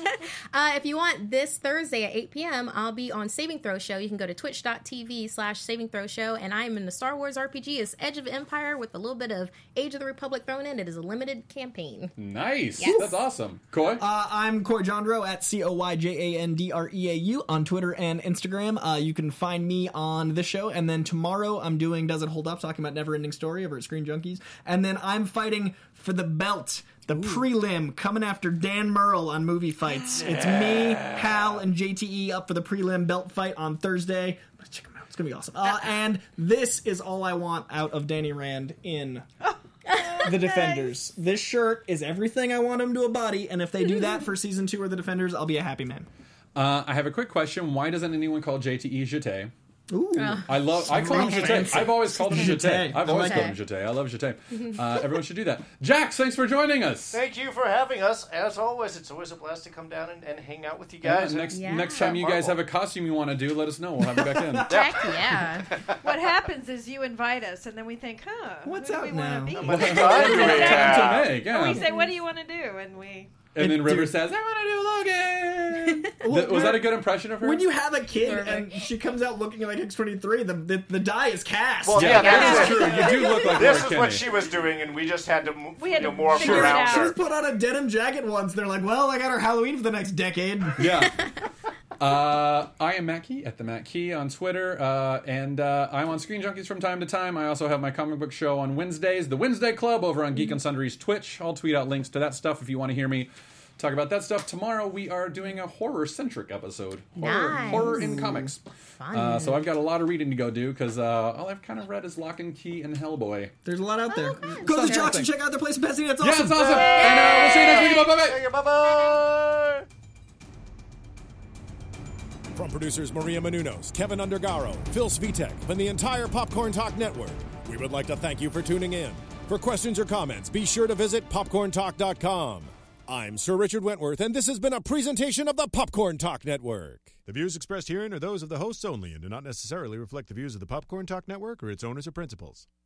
uh, if you want this Thursday at eight p.m., I'll be on Saving Throw Show. You can go to twitch.tv slash Saving Throw Show. And I'm in the Star Wars R P G as Edge of Empire with a little bit of Age of the Republic thrown in. It is a limited campaign. Nice. Yes. That's awesome. Coy? Uh, I'm Coy Jandro at C O Y J A N D R E A U on Twitter and Instagram. Uh, you can find me on this show, and then tomorrow I'm doing Does It Hold Up, talking about Neverending Story over at Screen Junkies. And then I'm fighting for the belt, the prelim, coming after Dan Merle on Movie Fights. It's me, Hal, and J T E up for the prelim belt fight on Thursday. Let's check them out. It's going to be awesome. Uh, and this is all I want out of Danny Rand in The Defenders. This shirt is everything I want him to embody, and if they do that for season two of The Defenders, I'll be a happy man. Uh, I have a quick question. Why doesn't anyone call J T E Jeté? Ooh. I love. I call him Fancy. Jeté. I've always called him Jeté. Jeté. I've always Okay. called him Jeté. I love Jeté. Uh, everyone should do that. Jax, thanks for joining us. Thank you for having us. As always, it's always a blast to come down and, and hang out with you Yeah, guys. and- next Yeah. next time you guys Marvel. have a costume you want to do, let us know. We'll have you back in. Heck yeah. What happens is you invite us, and then we think, huh, What's who do out we want now? to be? How much And time do we Time have? to make, yeah. we say, what do you want to do? And we... And then And River dude- says, "I want to do Logan." Well, Th- was that a good impression of her? When you have a kid Perfect. and she comes out looking like X twenty-three, the, the the die is cast. Well, yeah, yeah, that that's is it. true. You do look like This Laura is what Kinney. she was doing, and we just had to move, We had you know, to morph figure it around out. her. She's put on a denim jacket once. They're like, well, I got her Halloween for the next decade. Yeah. Uh, I am Matt Key at the Matt Key on Twitter, uh, and uh, I'm on Screen Junkies from time to time. I also have my comic book show on Wednesdays, the Wednesday Club, over on Geek and Sundry's Twitch. I'll tweet out links to that stuff if you want to hear me talk about that stuff. Tomorrow we are doing a horror-centric episode. Horror, Nice. horror in comics. Fun. Uh, so I've got a lot of reading to go do, because uh, all I've kind of read is Lock and Key and Hellboy. There's a lot out there. Okay. Go to Some the Jocks and thing. check out their place in Pasadena. It's Yeah, awesome. it's awesome! And uh, we'll see you next week. Bye-bye! Thank you, bye-bye! From producers Maria Menounos, Kevin Undergaro, Phil Svitek, and the entire Popcorn Talk Network, we would like to thank you for tuning in. For questions or comments, be sure to visit popcorn talk dot com. I'm Sir Richard Wentworth, and this has been a presentation of the Popcorn Talk Network. The views expressed herein are those of the hosts only and do not necessarily reflect the views of the Popcorn Talk Network or its owners or principals.